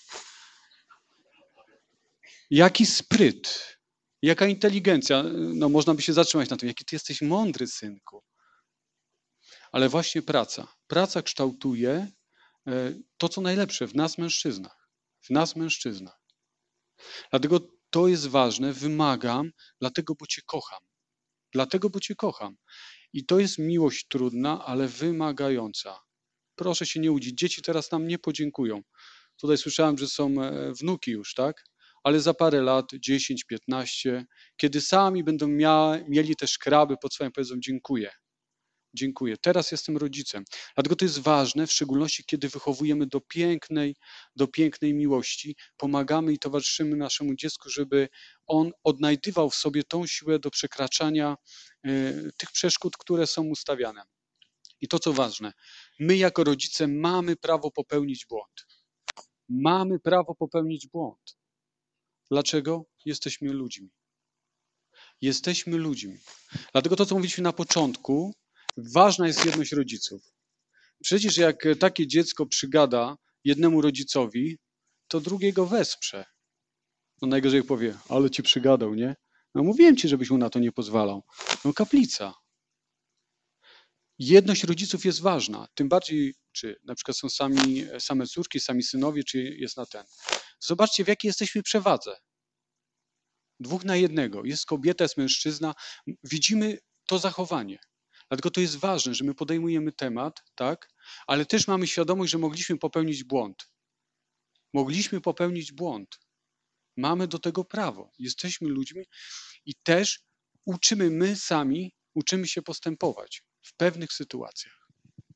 Jaki spryt, jaka inteligencja. No można by się zatrzymać na tym, jaki ty jesteś mądry, synku. Ale właśnie praca. Praca kształtuje to, co najlepsze w nas mężczyznach. W nas mężczyznach. Dlatego to jest ważne, wymagam, dlatego, bo cię kocham. Dlatego, bo cię kocham. I to jest miłość trudna, ale wymagająca. Proszę się nie łudzić. Dzieci teraz nam nie podziękują. Tutaj słyszałem, że są wnuki już, tak? Ale za parę lat, 10, 15, kiedy sami będą mieli te szkraby pod swoim, powiedzą dziękuję. Dziękuję. Teraz jestem rodzicem. Dlatego to jest ważne, w szczególności kiedy wychowujemy do pięknej miłości, pomagamy i towarzyszymy naszemu dziecku, żeby on odnajdywał w sobie tą siłę do przekraczania tych przeszkód, które są mu stawiane. I to, co ważne, my jako rodzice mamy prawo popełnić błąd. Mamy prawo popełnić błąd. Dlaczego? Jesteśmy ludźmi. Jesteśmy ludźmi. Dlatego to, co mówiliśmy na początku, ważna jest jedność rodziców. Przecież jak takie dziecko przygada jednemu rodzicowi, to drugiego wesprze. No najgorzej powie, ale ci przygadał, nie? No mówiłem ci, żebyś mu na to nie pozwalał. No kaplica. Jedność rodziców jest ważna. Tym bardziej, czy na przykład są same córki, sami synowie, czy jest na ten. Zobaczcie, w jakiej jesteśmy przewadze. 2 na 1. Jest kobieta, jest mężczyzna. Widzimy to zachowanie. Dlatego to jest ważne, że my podejmujemy temat, tak? Ale też mamy świadomość, że mogliśmy popełnić błąd. Mogliśmy popełnić błąd. Mamy do tego prawo. Jesteśmy ludźmi i też my sami uczymy się postępować w pewnych sytuacjach.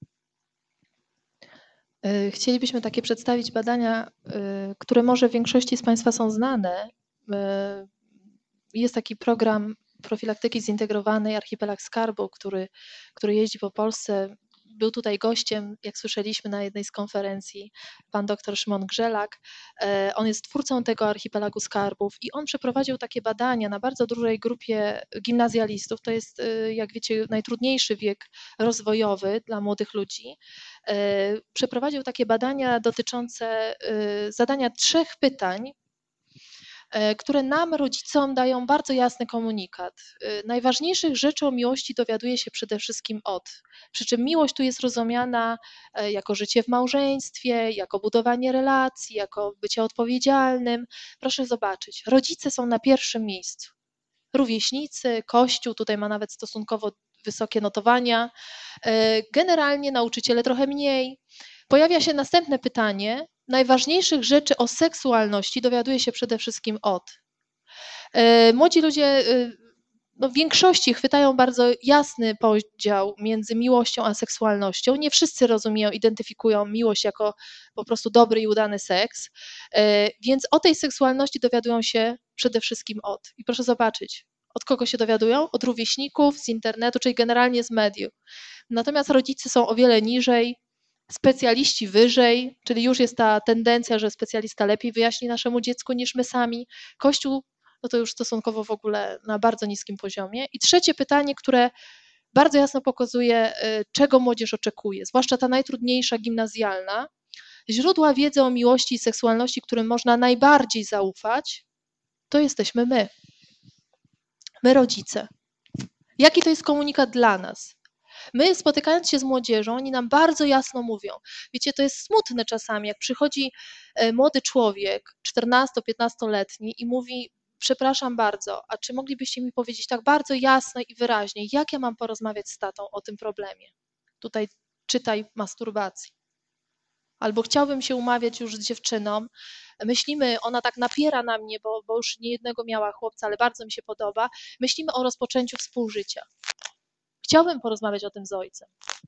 Chcielibyśmy takie przedstawić badania, które może większości z Państwa są znane. Jest taki program profilaktyki zintegrowanej Archipelag Skarbu, który jeździ po Polsce. Był tutaj gościem, jak słyszeliśmy na jednej z konferencji, pan dr Szymon Grzelak. On jest twórcą tego Archipelagu Skarbów i on przeprowadził takie badania na bardzo dużej grupie gimnazjalistów. To jest, jak wiecie, najtrudniejszy wiek rozwojowy dla młodych ludzi. Przeprowadził takie badania dotyczące zadania 3 pytań, które nam, rodzicom, dają bardzo jasny komunikat. Najważniejszych rzeczy o miłości dowiaduje się przede wszystkim od. Przy czym miłość tu jest rozumiana jako życie w małżeństwie, jako budowanie relacji, jako bycie odpowiedzialnym. Proszę zobaczyć, rodzice są na pierwszym miejscu. Rówieśnicy, Kościół, tutaj ma nawet stosunkowo wysokie notowania. Generalnie nauczyciele trochę mniej. Pojawia się następne pytanie. Najważniejszych rzeczy o seksualności dowiaduje się przede wszystkim od. Młodzi ludzie w większości chwytają bardzo jasny podział między miłością a seksualnością. Nie wszyscy rozumieją, identyfikują miłość jako po prostu dobry i udany seks, więc o tej seksualności dowiadują się przede wszystkim i proszę zobaczyć, od kogo się dowiadują? Od rówieśników, z internetu, czyli generalnie z mediów. Natomiast rodzice są o wiele niżej, specjaliści wyżej, czyli już jest ta tendencja, że specjalista lepiej wyjaśni naszemu dziecku niż my sami. Kościół, no to już stosunkowo w ogóle na bardzo niskim poziomie. I trzecie pytanie, które bardzo jasno pokazuje, czego młodzież oczekuje, zwłaszcza ta najtrudniejsza, gimnazjalna. Źródła wiedzy o miłości i seksualności, którym można najbardziej zaufać, to jesteśmy my. My rodzice. Jaki to jest komunikat dla nas? My, spotykając się z młodzieżą, oni nam bardzo jasno mówią. Wiecie, to jest smutne czasami, jak przychodzi młody człowiek, 14-15-letni i mówi: przepraszam bardzo, a czy moglibyście mi powiedzieć tak bardzo jasno i wyraźnie, jak ja mam porozmawiać z tatą o tym problemie? Tutaj czytaj masturbacji. Albo chciałbym się umawiać już z dziewczyną, myślimy, ona tak napiera na mnie, bo już niejednego miała chłopca, ale bardzo mi się podoba, myślimy o rozpoczęciu współżycia. Chciałbym porozmawiać o tym z ojcem.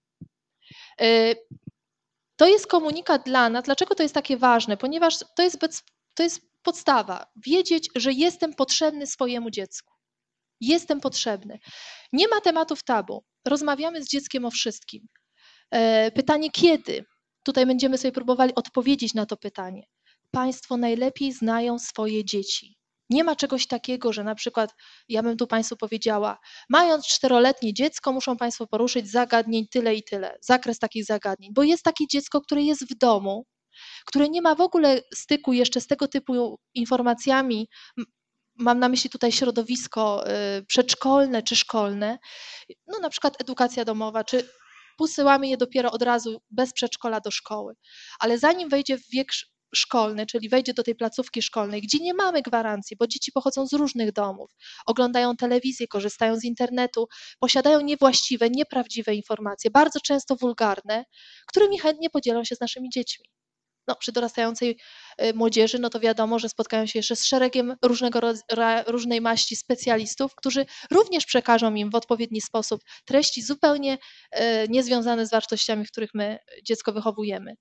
To jest komunikat dla nas. Dlaczego to jest takie ważne? Ponieważ to jest podstawa. Wiedzieć, że jestem potrzebny swojemu dziecku. Jestem potrzebny. Nie ma tematów tabu. Rozmawiamy z dzieckiem o wszystkim. Pytanie kiedy? Tutaj będziemy sobie próbowali odpowiedzieć na to pytanie. Państwo najlepiej znają swoje dzieci. Nie ma czegoś takiego, że na przykład, ja bym tu Państwu powiedziała, mając 4-letnie dziecko, muszą Państwo poruszyć zagadnień tyle i tyle, zakres takich zagadnień, bo jest takie dziecko, które jest w domu, które nie ma w ogóle styku jeszcze z tego typu informacjami, mam na myśli tutaj środowisko przedszkolne czy szkolne, no na przykład edukacja domowa, czy posyłamy je dopiero od razu bez przedszkola do szkoły, ale zanim wejdzie w wiek szkolny, czyli wejdzie do tej placówki szkolnej, gdzie nie mamy gwarancji, bo dzieci pochodzą z różnych domów, oglądają telewizję, korzystają z internetu, posiadają niewłaściwe, nieprawdziwe informacje, bardzo często wulgarne, którymi chętnie podzielą się z naszymi dziećmi. No, przy dorastającej młodzieży, no to wiadomo, że spotkają się jeszcze z szeregiem różnej maści specjalistów, którzy również przekażą im w odpowiedni sposób treści zupełnie niezwiązane z wartościami, w których my dziecko wychowujemy.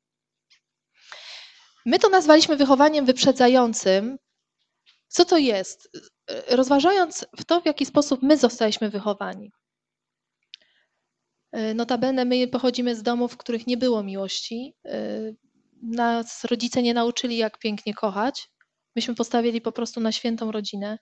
My to nazwaliśmy wychowaniem wyprzedzającym. Co to jest? Rozważając w to, w jaki sposób my zostaliśmy wychowani. Notabene my pochodzimy z domów, w których nie było miłości. Nas rodzice nie nauczyli, jak pięknie kochać. Myśmy postawili po prostu na świętą rodzinę.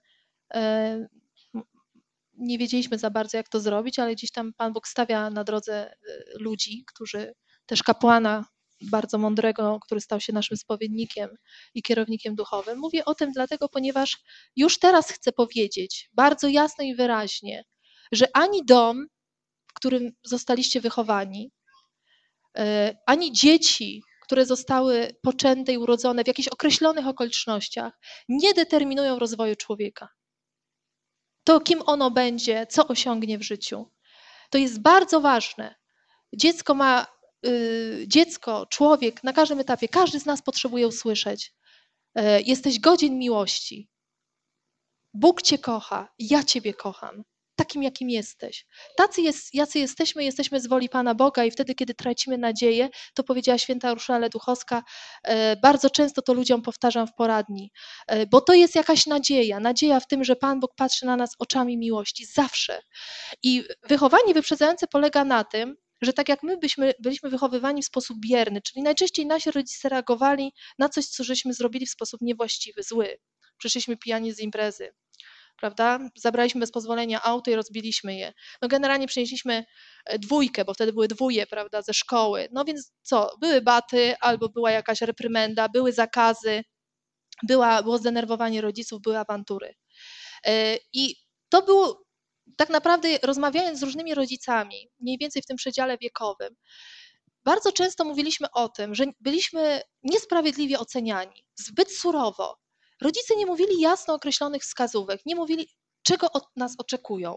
Nie wiedzieliśmy za bardzo, jak to zrobić, ale gdzieś tam Pan Bóg stawia na drodze ludzi, którzy też kapłana bardzo mądrego, który stał się naszym spowiednikiem i kierownikiem duchowym. Mówię o tym dlatego, ponieważ już teraz chcę powiedzieć bardzo jasno i wyraźnie, że ani dom, w którym zostaliście wychowani, ani dzieci, które zostały poczęte i urodzone w jakichś określonych okolicznościach, nie determinują rozwoju człowieka. To, kim ono będzie, co osiągnie w życiu. To jest bardzo ważne. Dziecko, człowiek na każdym etapie, każdy z nas potrzebuje usłyszeć: jesteś godzien miłości. Bóg cię kocha, ja ciebie kocham. Takim, jakim jesteś. Jacy jesteśmy z woli Pana Boga i wtedy, kiedy tracimy nadzieję, to powiedziała święta Urszula Leduchowska, bardzo często to ludziom powtarzam w poradni, bo to jest jakaś nadzieja w tym, że Pan Bóg patrzy na nas oczami miłości, zawsze. I wychowanie wyprzedzające polega na tym, że tak jak my byliśmy wychowywani w sposób bierny, czyli najczęściej nasi rodzice reagowali na coś, co żeśmy zrobili w sposób niewłaściwy, zły. Przyszliśmy pijani z imprezy, prawda? Zabraliśmy bez pozwolenia auto i rozbiliśmy je. No generalnie przynieśliśmy dwójkę, bo wtedy były dwóje, prawda, ze szkoły. No więc co? Były baty, albo była jakaś reprymenda, były zakazy, było zdenerwowanie rodziców, były awantury. I to było tak naprawdę, rozmawiając z różnymi rodzicami, mniej więcej w tym przedziale wiekowym, bardzo często mówiliśmy o tym, że byliśmy niesprawiedliwie oceniani, zbyt surowo. Rodzice nie mówili jasno określonych wskazówek, nie mówili, czego od nas oczekują.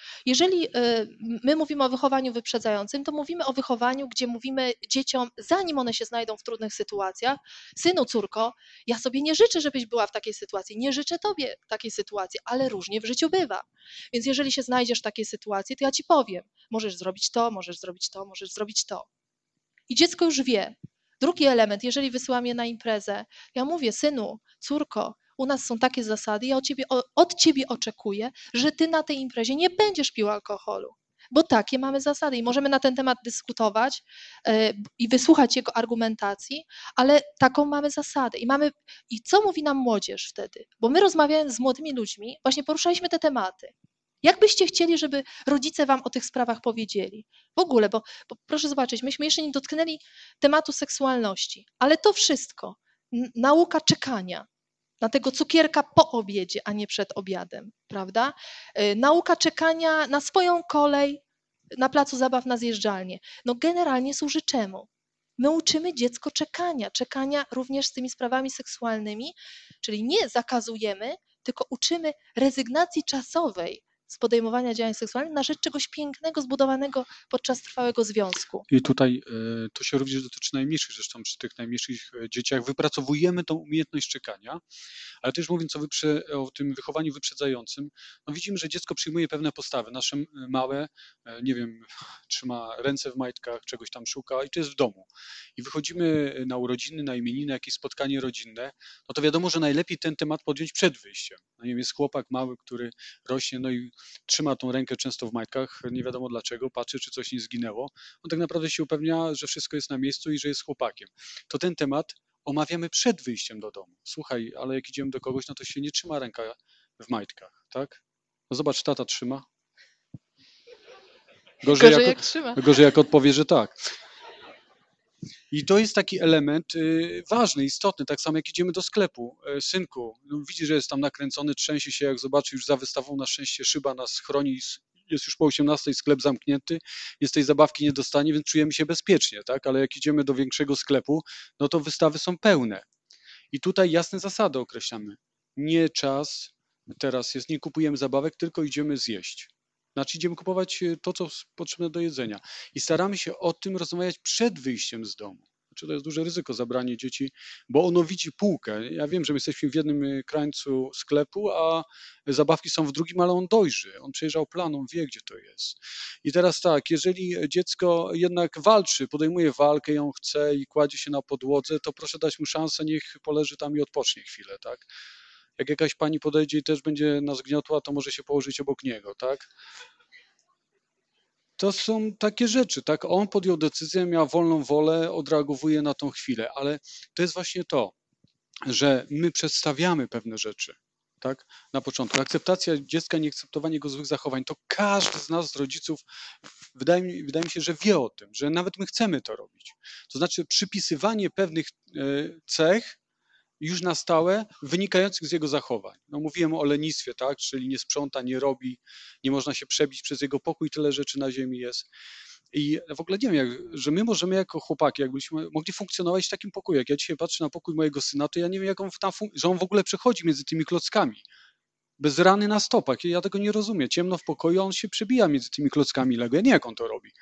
Jeżeli my mówimy o wychowaniu wyprzedzającym, to mówimy o wychowaniu, gdzie mówimy dzieciom, zanim one się znajdą w trudnych sytuacjach, synu, córko, ja sobie nie życzę, żebyś była w takiej sytuacji, nie życzę tobie takiej sytuacji, ale różnie w życiu bywa. Więc jeżeli się znajdziesz w takiej sytuacji, to ja ci powiem, możesz zrobić to, możesz zrobić to, możesz zrobić to. I dziecko już wie. Drugi element, jeżeli wysyłam je na imprezę, ja mówię, synu, córko, u nas są takie zasady, ja od ciebie oczekuję, że ty na tej imprezie nie będziesz pił alkoholu. Bo takie mamy zasady i możemy na ten temat dyskutować i wysłuchać jego argumentacji, ale taką mamy zasadę. I co mówi nam młodzież wtedy? Bo my rozmawiając z młodymi ludźmi, właśnie poruszaliśmy te tematy. Jak byście chcieli, żeby rodzice wam o tych sprawach powiedzieli? W ogóle, bo proszę zobaczyć, myśmy jeszcze nie dotknęli tematu seksualności, ale to wszystko, nauka czekania na tego cukierka po obiedzie, a nie przed obiadem, prawda? Nauka czekania na swoją kolej na placu zabaw na zjeżdżalnię. No generalnie służy czemu? My uczymy dziecko czekania również z tymi sprawami seksualnymi, czyli nie zakazujemy, tylko uczymy rezygnacji czasowej z podejmowania działań seksualnych na rzecz czegoś pięknego, zbudowanego podczas trwałego związku. I tutaj to się również dotyczy najmniejszych, zresztą przy tych najmniejszych dzieciach wypracowujemy tą umiejętność czekania, ale też mówiąc o tym wychowaniu wyprzedzającym, no widzimy, że dziecko przyjmuje pewne postawy. Nasze małe, nie wiem, trzyma ręce w majtkach, czegoś tam szuka i to jest w domu. I wychodzimy na urodziny, na imieniny, jakieś spotkanie rodzinne, no to wiadomo, że najlepiej ten temat podjąć przed wyjściem. No nie wiem, jest chłopak mały, który rośnie, no i trzyma tą rękę często w majtkach, nie wiadomo dlaczego, patrzy, czy coś nie zginęło. On tak naprawdę się upewnia, że wszystko jest na miejscu i że jest chłopakiem. To ten temat omawiamy przed wyjściem do domu. Słuchaj, ale jak idziemy do kogoś, no to się nie trzyma ręka w majtkach, tak? No zobacz, tata trzyma. Gorzej jak odpowie, że tak. I to jest taki element ważny, istotny, tak samo jak idziemy do sklepu. Synku, no widzi, że jest tam nakręcony, trzęsie się, jak zobaczy już za wystawą, na szczęście szyba nas chroni, jest już po 18, sklep zamknięty, jest tej zabawki nie dostanie, więc czujemy się bezpiecznie, tak? Ale jak idziemy do większego sklepu, no to wystawy są pełne. I tutaj jasne zasady określamy. Nie czas teraz jest, nie kupujemy zabawek, tylko idziemy zjeść. Znaczy idziemy kupować to, co potrzebne do jedzenia. I staramy się o tym rozmawiać przed wyjściem z domu. Znaczy to jest duże ryzyko zabranie dzieci, bo ono widzi półkę. Ja wiem, że my jesteśmy w jednym krańcu sklepu, a zabawki są w drugim, ale on dojrzy. On przejrzał plan, on wie, gdzie to jest. I teraz tak, jeżeli dziecko jednak walczy, podejmuje walkę, ją chce i kładzie się na podłodze, to proszę dać mu szansę, niech poleży tam i odpocznie chwilę, tak? Jak jakaś pani podejdzie i też będzie nas gniotła, to może się położyć obok niego, tak? To są takie rzeczy, tak? On podjął decyzję, miał wolną wolę, odreagowuje na tą chwilę, ale to jest właśnie to, że my przedstawiamy pewne rzeczy, tak? Na początku. Akceptacja dziecka, nieakceptowanie jego złych zachowań, to każdy z nas, z rodziców, wydaje mi się, że wie o tym, że nawet my chcemy to robić. To znaczy przypisywanie pewnych cech już na stałe wynikających z jego zachowań. No mówiłem o lenistwie, tak? Czyli nie sprząta, nie robi, nie można się przebić przez jego pokój, tyle rzeczy na ziemi jest. I w ogóle nie wiem, że my możemy jako chłopaki, jakbyśmy mogli funkcjonować w takim pokoju. Jak ja dzisiaj patrzę na pokój mojego syna, to ja nie wiem, jak on tam że on w ogóle przechodzi między tymi klockami. Bez rany na stopach. Ja tego nie rozumiem. Ciemno w pokoju, a on się przebija między tymi klockami Lego. Ja nie wiem, jak on to robi.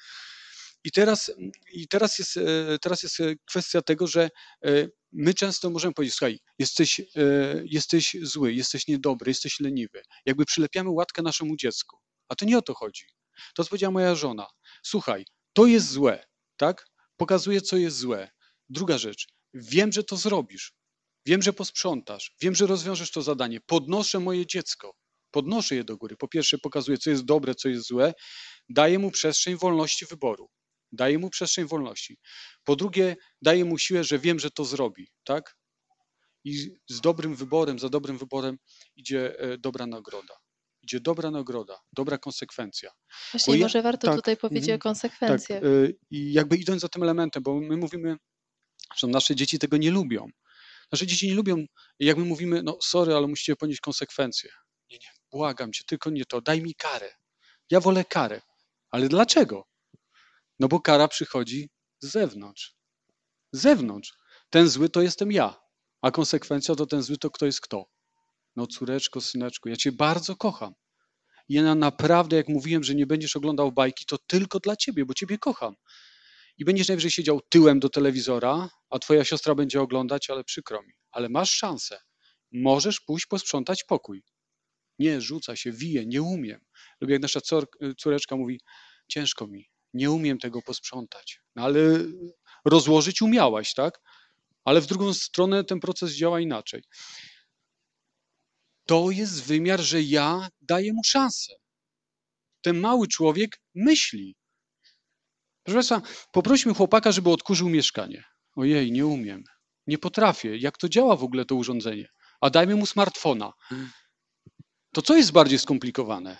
Teraz jest kwestia tego, że my często możemy powiedzieć, słuchaj, jesteś zły, jesteś niedobry, jesteś leniwy. Jakby przylepiamy łatkę naszemu dziecku. A to nie o to chodzi. To, co powiedziała moja żona. Słuchaj, to jest złe, tak? Pokazuję, co jest złe. Druga rzecz. Wiem, że to zrobisz. Wiem, że posprzątasz. Wiem, że rozwiążesz to zadanie. Podnoszę moje dziecko. Podnoszę je do góry. Po pierwsze pokazuję, co jest dobre, co jest złe. Daję mu przestrzeń wolności wyboru. Daję mu przestrzeń wolności. Po drugie, daję mu siłę, że wiem, że to zrobi, tak? I z dobrym wyborem, za dobrym wyborem idzie dobra nagroda. Idzie dobra nagroda, dobra konsekwencja. Właśnie, może warto tutaj powiedzieć o Tak, konsekwencjach. i jakby idąc za tym elementem, bo my mówimy, że nasze dzieci tego nie lubią. Nasze dzieci nie lubią, jak my mówimy, no sorry, ale musicie ponieść konsekwencje. Nie, błagam cię, tylko nie to, daj mi karę. Ja wolę karę. Ale dlaczego? No bo kara przychodzi z zewnątrz. Z zewnątrz. Ten zły to jestem ja, a konsekwencja to ten zły to kto jest kto. No córeczko, syneczku, ja cię bardzo kocham. I ja naprawdę, jak mówiłem, że nie będziesz oglądał bajki, to tylko dla ciebie, bo ciebie kocham. I będziesz najwyżej siedział tyłem do telewizora, a twoja siostra będzie oglądać, ale przykro mi. Ale masz szansę. Możesz pójść posprzątać pokój. Nie, rzuca się, wije, nie umiem. Lub jak nasza córeczka mówi, ciężko mi, nie umiem tego posprzątać. No ale rozłożyć umiałaś, tak? Ale w drugą stronę ten proces działa inaczej. To jest wymiar, że ja daję mu szansę. Ten mały człowiek myśli. Proszę Państwa, poprośmy chłopaka, żeby odkurzył mieszkanie. Ojej, nie umiem, nie potrafię. Jak to działa w ogóle to urządzenie? A dajmy mu smartfona. To co jest bardziej skomplikowane?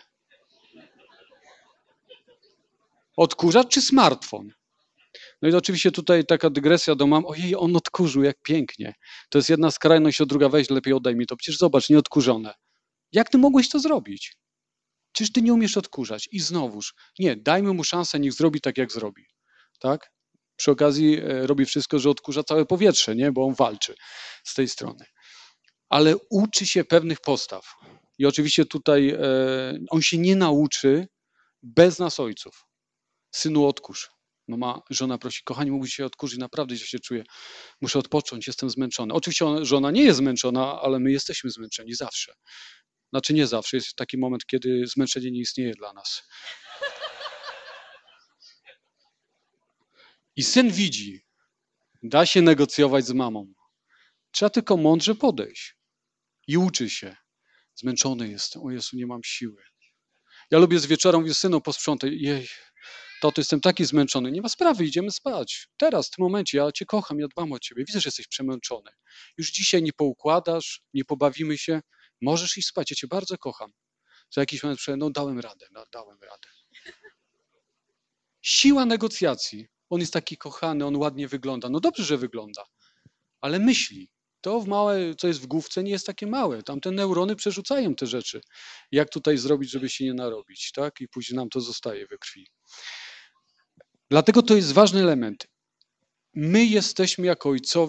Odkurzacz czy smartfon? No i oczywiście tutaj taka dygresja do mam. Ojej, on odkurzył, jak pięknie. To jest jedna skrajność, a druga weź, lepiej oddaj mi to. Przecież zobacz, nieodkurzone. Jak ty mogłeś to zrobić? Przecież ty nie umiesz odkurzać. I znowuż, nie, dajmy mu szansę, niech zrobi tak, jak zrobi. Tak? Przy okazji robi wszystko, że odkurza całe powietrze, nie? Bo on walczy z tej strony. Ale uczy się pewnych postaw. I oczywiście tutaj on się nie nauczy bez nas ojców. Synu, odkurz. Mama, żona prosi, kochani, mógłbyś się odkurzyć, naprawdę źle się czuję. Muszę odpocząć, jestem zmęczony. Oczywiście żona nie jest zmęczona, ale my jesteśmy zmęczeni zawsze. Znaczy nie zawsze, jest taki moment, kiedy zmęczenie nie istnieje dla nas. I syn widzi, da się negocjować z mamą. Trzeba tylko mądrze podejść. I uczy się. Zmęczony jestem, o Jezu, nie mam siły. Ja lubię z wieczorem, mówię, synu, posprzątaj. Jej, tato, jestem taki zmęczony. Nie ma sprawy, idziemy spać. Teraz, w tym momencie, ja cię kocham, ja dbam o ciebie. Widzę, że jesteś przemęczony. Już dzisiaj nie poukładasz, nie pobawimy się. Możesz iść spać, ja cię bardzo kocham. Za jakiś moment no dałem radę, no, dałem radę. Siła negocjacji. On jest taki kochany, on ładnie wygląda. No dobrze, że wygląda, ale myśli. To w małe, co jest w główce, nie jest takie małe. Tam te neurony przerzucają te rzeczy. Jak tutaj zrobić, żeby się nie narobić, tak? I później nam to zostaje we krwi. Dlatego to jest ważny element. My jesteśmy jako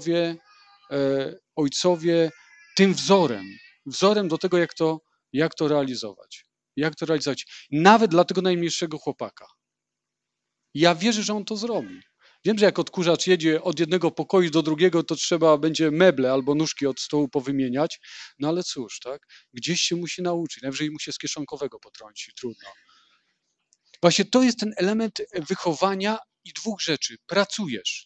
ojcowie tym wzorem do tego, jak to realizować. Jak to realizować. Nawet dla tego najmniejszego chłopaka. Ja wierzę, że on to zrobi. Wiem, że jak odkurzacz jedzie od jednego pokoju do drugiego, to trzeba będzie meble albo nóżki od stołu powymieniać. No ale cóż, tak? Gdzieś się musi nauczyć. Najwyżej mu się z kieszonkowego potrąci. Trudno. Właśnie to jest ten element wychowania i dwóch rzeczy. Pracujesz.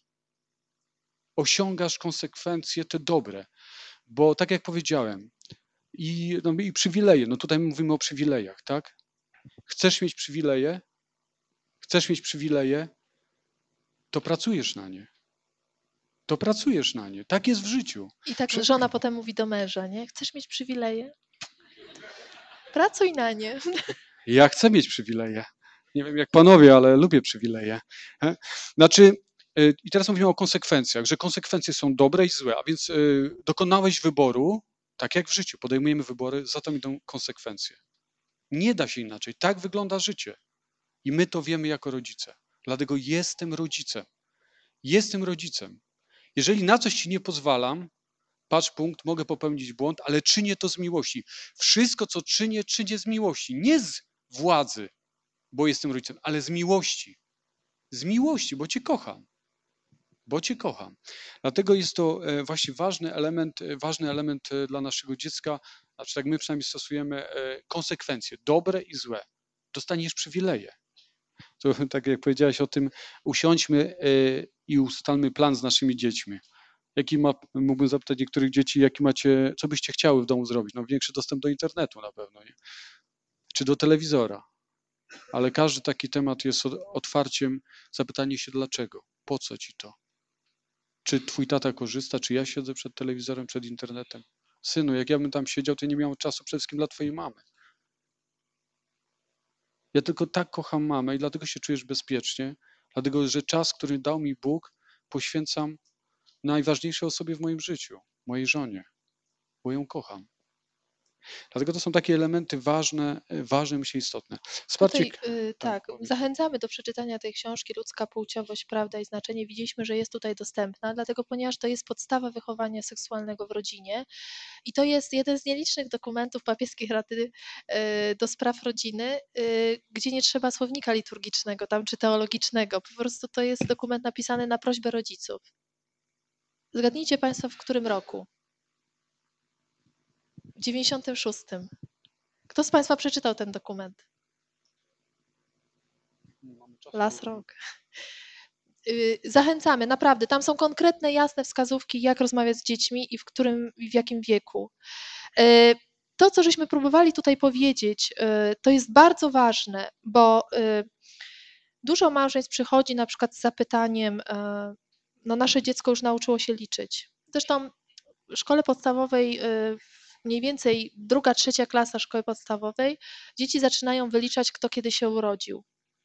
Osiągasz konsekwencje te dobre. Bo tak jak powiedziałem, i przywileje. No tutaj mówimy o przywilejach, tak? Chcesz mieć przywileje? Chcesz mieć przywileje? To pracujesz na nie. To pracujesz na nie. Tak jest w życiu. I tak żona potem mówi do męża, nie? Chcesz mieć przywileje? Pracuj na nie. Ja chcę mieć przywileje. Nie wiem jak panowie, ale lubię przywileje. Znaczy, i teraz mówimy o konsekwencjach, że konsekwencje są dobre i złe, a więc dokonałeś wyboru, tak jak w życiu, podejmujemy wybory, za to idą konsekwencje. Nie da się inaczej. Tak wygląda życie. I my to wiemy jako rodzice. Dlatego jestem rodzicem. Jestem rodzicem. Jeżeli na coś ci nie pozwalam, patrz punkt, mogę popełnić błąd, ale czynię to z miłości. Wszystko, co czynię, czynię z miłości. Nie z władzy, bo jestem rodzicem, ale z miłości. Z miłości, bo cię kocham. Bo cię kocham. Dlatego jest to właśnie ważny element dla naszego dziecka. Znaczy, tak my przynajmniej stosujemy konsekwencje, dobre i złe. Dostaniesz przywileje. To, tak jak powiedziałaś o tym, usiądźmy i ustalmy plan z naszymi dziećmi. Mógłbym zapytać niektórych dzieci, co byście chciały w domu zrobić? No większy dostęp do internetu na pewno, nie? Czy do telewizora. Ale każdy taki temat jest otwarciem, zapytanie się dlaczego, po co ci to? Czy twój tata korzysta, czy ja siedzę przed telewizorem, przed internetem? Synu, jak ja bym tam siedział, to nie miałem czasu przede wszystkim dla twojej mamy. Ja tylko tak kocham mamę i dlatego się czujesz bezpiecznie, dlatego, że czas, który dał mi Bóg, poświęcam najważniejszej osobie w moim życiu, mojej żonie, bo ją kocham. Dlatego to są takie elementy ważne, myślę, istotne. Wsparcie. Tutaj Tak, tak, powiedz. zachęcamy do przeczytania tej książki Ludzka płciowość, prawda i znaczenie. Widzieliśmy, że jest tutaj dostępna, dlatego ponieważ to jest podstawa wychowania seksualnego w rodzinie i to jest jeden z nielicznych dokumentów papieskich Rady do spraw rodziny, gdzie nie trzeba słownika liturgicznego tam czy teologicznego. Po prostu to jest dokument napisany na prośbę rodziców. Zgadnijcie Państwo, w którym roku? W 96. Kto z Państwa przeczytał ten dokument? Nie mamy czasu. Las rok. Zachęcamy, naprawdę. Tam są konkretne, jasne wskazówki, jak rozmawiać z dziećmi i w którym i w jakim wieku. To, co żeśmy próbowali tutaj powiedzieć, to jest bardzo ważne, bo dużo małżeństw przychodzi na przykład z zapytaniem, no nasze dziecko już nauczyło się liczyć. Zresztą w szkole podstawowej, mniej więcej druga, trzecia klasa szkoły podstawowej, dzieci zaczynają wyliczać, kto kiedy się urodził.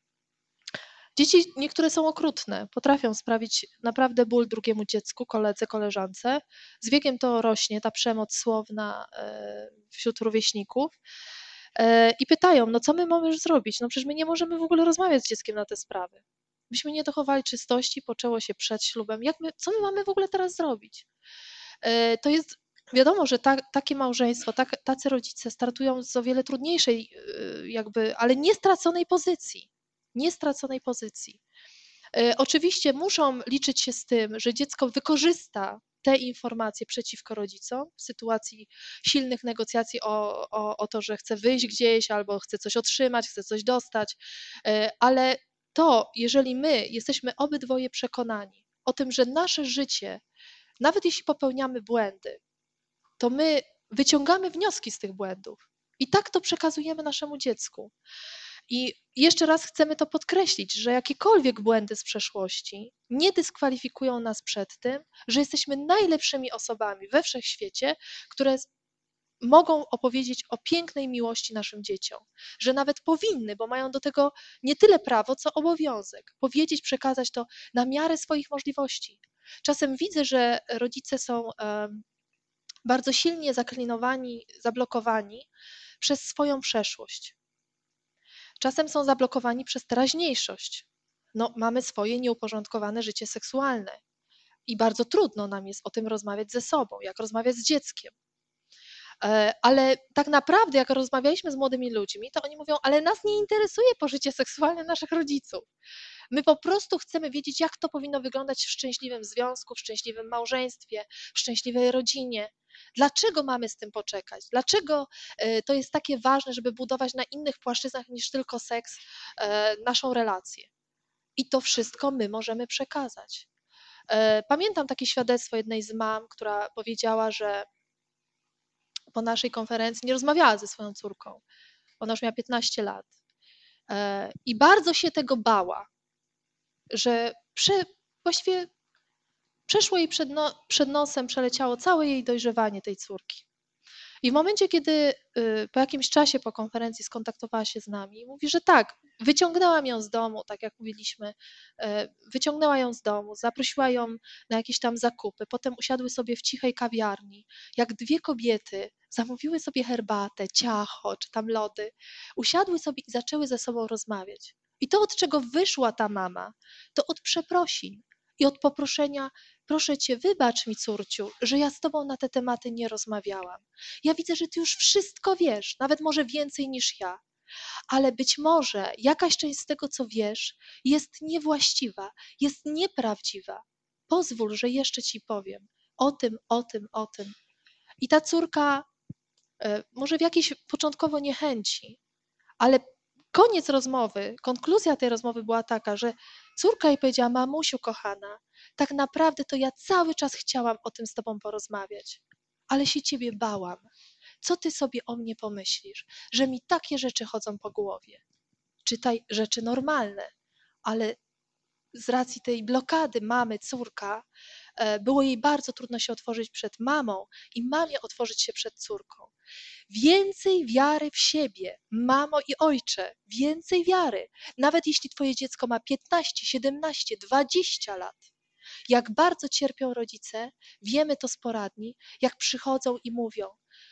Dzieci niektóre są okrutne, potrafią sprawić naprawdę ból drugiemu dziecku, koledze, koleżance. Z wiekiem to rośnie, ta przemoc słowna wśród rówieśników. I pytają, no co my mamy już zrobić? No przecież my nie możemy w ogóle rozmawiać z dzieckiem na te sprawy. Myśmy nie dochowali czystości, poczęło się przed ślubem. Co my mamy w ogóle teraz zrobić? To jest wiadomo, że takie małżeństwo, tacy rodzice startują z o wiele trudniejszej ale nie straconej pozycji. Nie straconej pozycji. Oczywiście muszą liczyć się z tym, że dziecko wykorzysta te informacje przeciwko rodzicom w sytuacji silnych negocjacji o to, że chce wyjść gdzieś albo chce coś otrzymać, chce coś dostać, ale to, jeżeli my jesteśmy obydwoje przekonani o tym, że nasze życie, nawet jeśli popełniamy błędy, to my wyciągamy wnioski z tych błędów i tak to przekazujemy naszemu dziecku. I jeszcze raz chcemy to podkreślić, że jakiekolwiek błędy z przeszłości nie dyskwalifikują nas przed tym, że jesteśmy najlepszymi osobami we wszechświecie, które mogą opowiedzieć o pięknej miłości naszym dzieciom, że nawet powinny, bo mają do tego nie tyle prawo, co obowiązek, powiedzieć, przekazać to na miarę swoich możliwości. Czasem widzę, że rodzice są bardzo silnie zaklinowani, zablokowani przez swoją przeszłość. Czasem są zablokowani przez teraźniejszość. No, mamy swoje nieuporządkowane życie seksualne i bardzo trudno nam jest o tym rozmawiać ze sobą, jak rozmawiać z dzieckiem. Ale tak naprawdę, jak rozmawialiśmy z młodymi ludźmi, to oni mówią, ale nas nie interesuje pożycie seksualne naszych rodziców. My po prostu chcemy wiedzieć, jak to powinno wyglądać w szczęśliwym związku, w szczęśliwym małżeństwie, w szczęśliwej rodzinie. Dlaczego mamy z tym poczekać? Dlaczego to jest takie ważne, żeby budować na innych płaszczyznach niż tylko seks naszą relację? I to wszystko my możemy przekazać. Pamiętam takie świadectwo jednej z mam, która powiedziała, że po naszej konferencji nie rozmawiała ze swoją córką. Ona już miała 15 lat. I bardzo się tego bała, że właściwie przeszło jej przed nosem, przeleciało całe jej dojrzewanie tej córki. I w momencie, kiedy po jakimś czasie po konferencji skontaktowała się z nami, mówi, że tak, wyciągnęłam ją z domu, tak jak mówiliśmy, wyciągnęła ją z domu, zaprosiła ją na jakieś tam zakupy, potem usiadły sobie w cichej kawiarni, jak dwie kobiety, zamówiły sobie herbatę, ciacho czy tam lody, usiadły sobie i zaczęły ze sobą rozmawiać. I to, od czego wyszła ta mama, to od przeprosin i od poproszenia, proszę cię, wybacz mi, córciu, że ja z tobą na te tematy nie rozmawiałam. Ja widzę, że ty już wszystko wiesz, nawet może więcej niż ja, ale być może jakaś część z tego, co wiesz, jest niewłaściwa, jest nieprawdziwa. Pozwól, że jeszcze ci powiem o tym, o tym, o tym. I ta córka może w jakiejś początkowo niechęci, ale koniec rozmowy, konkluzja tej rozmowy była taka, że córka jej powiedziała, mamusiu kochana, tak naprawdę to ja cały czas chciałam o tym z tobą porozmawiać, ale się ciebie bałam. Co ty sobie o mnie pomyślisz, że mi takie rzeczy chodzą po głowie? Czytaj rzeczy normalne, ale z racji tej blokady mamy, córka, było jej bardzo trudno się otworzyć przed mamą i mamie otworzyć się przed córką. Więcej wiary w siebie, mamo i ojcze, więcej wiary. Nawet jeśli twoje dziecko ma 15, 17, 20 lat. Jak bardzo cierpią rodzice, wiemy to z poradni, jak przychodzą i mówią: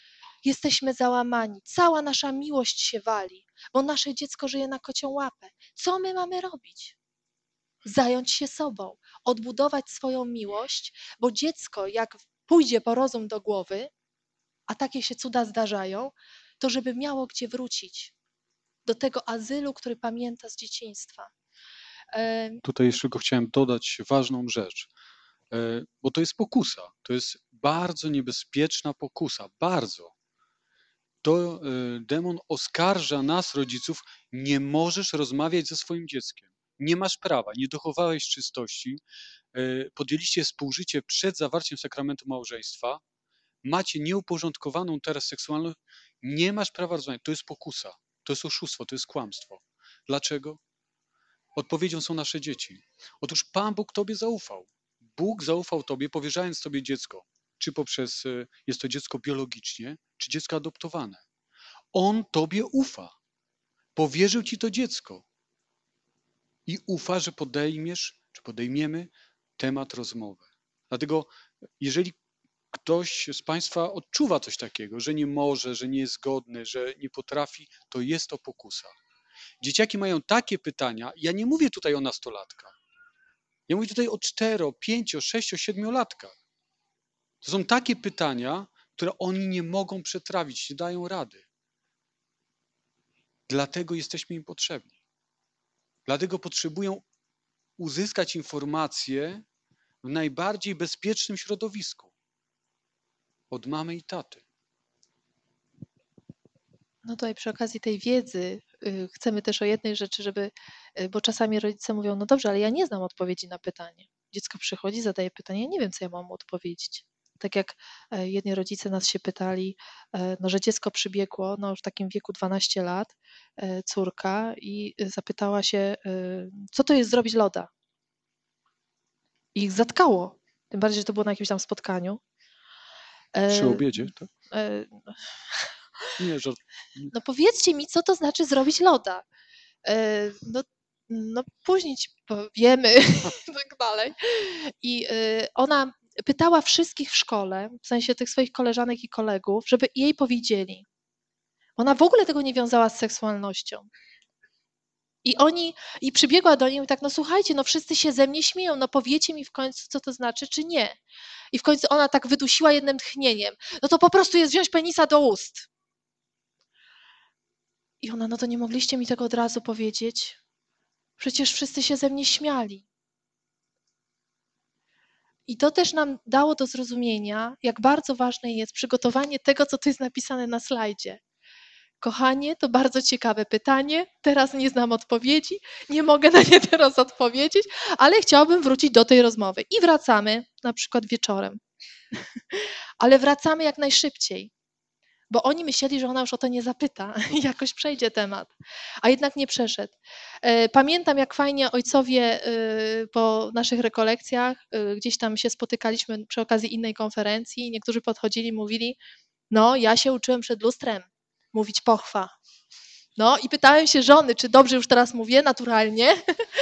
jesteśmy załamani, cała nasza miłość się wali, bo nasze dziecko żyje na kocią łapę. Co my mamy robić? Zająć się sobą, odbudować swoją miłość, bo dziecko jak pójdzie po rozum do głowy, a takie się cuda zdarzają, to żeby miało gdzie wrócić do tego azylu, który pamięta z dzieciństwa. Tutaj jeszcze tylko chciałem dodać ważną rzecz, bo to jest pokusa. To jest bardzo niebezpieczna pokusa, bardzo. To demon oskarża nas, rodziców, nie możesz rozmawiać ze swoim dzieckiem. Nie masz prawa, nie dochowałeś czystości, podjęliście współżycie przed zawarciem sakramentu małżeństwa, macie nieuporządkowaną teraz seksualność, nie masz prawa rozmawiać. To jest pokusa, to jest oszustwo, to jest kłamstwo. Dlaczego? Odpowiedzią są nasze dzieci. Otóż Pan Bóg Tobie zaufał. Bóg zaufał Tobie, powierzając Tobie dziecko. Czy poprzez, jest to dziecko biologicznie, czy dziecko adoptowane. On Tobie ufa. Powierzył Ci to dziecko. I ufa, że podejmiesz, czy podejmiemy temat rozmowy. Dlatego, jeżeli ktoś z Państwa odczuwa coś takiego, że nie może, że nie jest zgodny, że nie potrafi, to jest to pokusa. Dzieciaki mają takie pytania, ja nie mówię tutaj o nastolatkach, ja mówię tutaj o 4, 5, 6, 7-latkach. To są takie pytania, które oni nie mogą przetrawić, nie dają rady. Dlatego jesteśmy im potrzebni. Dlatego potrzebują uzyskać informacje w najbardziej bezpiecznym środowisku. Od mamy i taty. No tutaj przy okazji tej wiedzy chcemy też o jednej rzeczy, bo czasami rodzice mówią, no dobrze, ale ja nie znam odpowiedzi na pytanie. Dziecko przychodzi, zadaje pytanie, ja nie wiem, co ja mam mu odpowiedzieć. Tak jak jedni rodzice nas się pytali, no, że dziecko przybiegło, no już w takim wieku 12 lat, córka i zapytała się, co to jest zrobić loda? I ich zatkało, tym bardziej, że to było na jakimś tam spotkaniu. Przy obiedzie, tak? Nie, żart. No powiedzcie mi, co to znaczy zrobić loda? No później ci powiemy i tak dalej. I ona pytała wszystkich w szkole, w sensie tych swoich koleżanek i kolegów, żeby jej powiedzieli. Ona w ogóle tego nie wiązała z seksualnością. I przybiegła do niej i tak, no słuchajcie, no wszyscy się ze mnie śmieją, no powiecie mi w końcu, co to znaczy, czy nie. I w końcu ona tak wydusiła jednym tchnieniem. No to po prostu jest wziąć penisa do ust. I ona, no to nie mogliście mi tego od razu powiedzieć? Przecież wszyscy się ze mnie śmiali. I to też nam dało do zrozumienia, jak bardzo ważne jest przygotowanie tego, co tu jest napisane na slajdzie. Kochanie, to bardzo ciekawe pytanie. Teraz nie znam odpowiedzi, nie mogę na nie teraz odpowiedzieć, ale chciałabym wrócić do tej rozmowy. I wracamy, na przykład wieczorem. Ale wracamy jak najszybciej, bo oni myśleli, że ona już o to nie zapyta i jakoś przejdzie temat, a jednak nie przeszedł. Pamiętam, jak fajnie ojcowie po naszych rekolekcjach, gdzieś tam się spotykaliśmy przy okazji innej konferencji i niektórzy podchodzili i mówili, no ja się uczyłem przed lustrem mówić pochwa. No i pytałem się żony, czy dobrze już teraz mówię, naturalnie.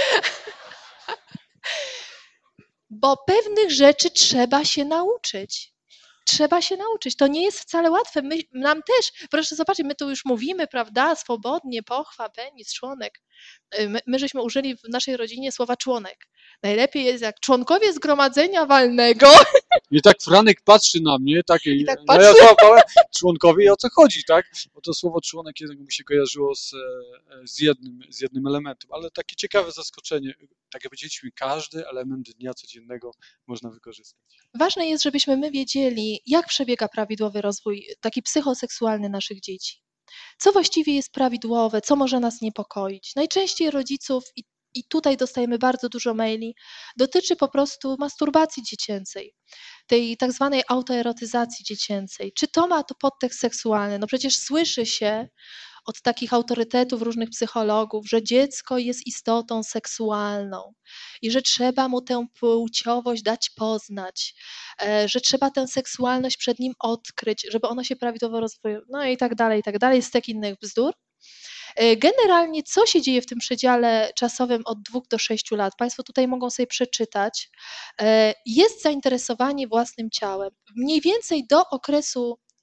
Bo pewnych rzeczy trzeba się nauczyć. Trzeba się nauczyć. To nie jest wcale łatwe. Nam też, proszę zobaczyć, my tu już mówimy, prawda, swobodnie, pochwa, penis, członek. My żeśmy użyli w naszej rodzinie słowa członek. Najlepiej jest jak członkowie zgromadzenia walnego. I tak Franek patrzy na mnie, I tak no ja złapałem członkowie i o co chodzi, tak? Bo to słowo członek jednak mi się kojarzyło z jednym elementem, ale takie ciekawe zaskoczenie. Tak jak powiedzieliśmy, każdy element dnia codziennego można wykorzystać. Ważne jest, żebyśmy my wiedzieli, jak przebiega prawidłowy rozwój taki psychoseksualny naszych dzieci. Co właściwie jest prawidłowe, co może nas niepokoić. Najczęściej rodziców, i tutaj dostajemy bardzo dużo maili, dotyczy po prostu masturbacji dziecięcej, tej tak zwanej autoerotyzacji dziecięcej. Czy to ma to podtekst seksualny? No przecież słyszy się od takich autorytetów, różnych psychologów, że dziecko jest istotą seksualną i że trzeba mu tę płciowość dać poznać, że trzeba tę seksualność przed nim odkryć, żeby ono się prawidłowo rozwijało, no i tak dalej, stek innych bzdur. Generalnie co się dzieje w tym przedziale czasowym od 2 do 6 lat? Państwo tutaj mogą sobie przeczytać. Jest zainteresowanie własnym ciałem. Mniej więcej do okresu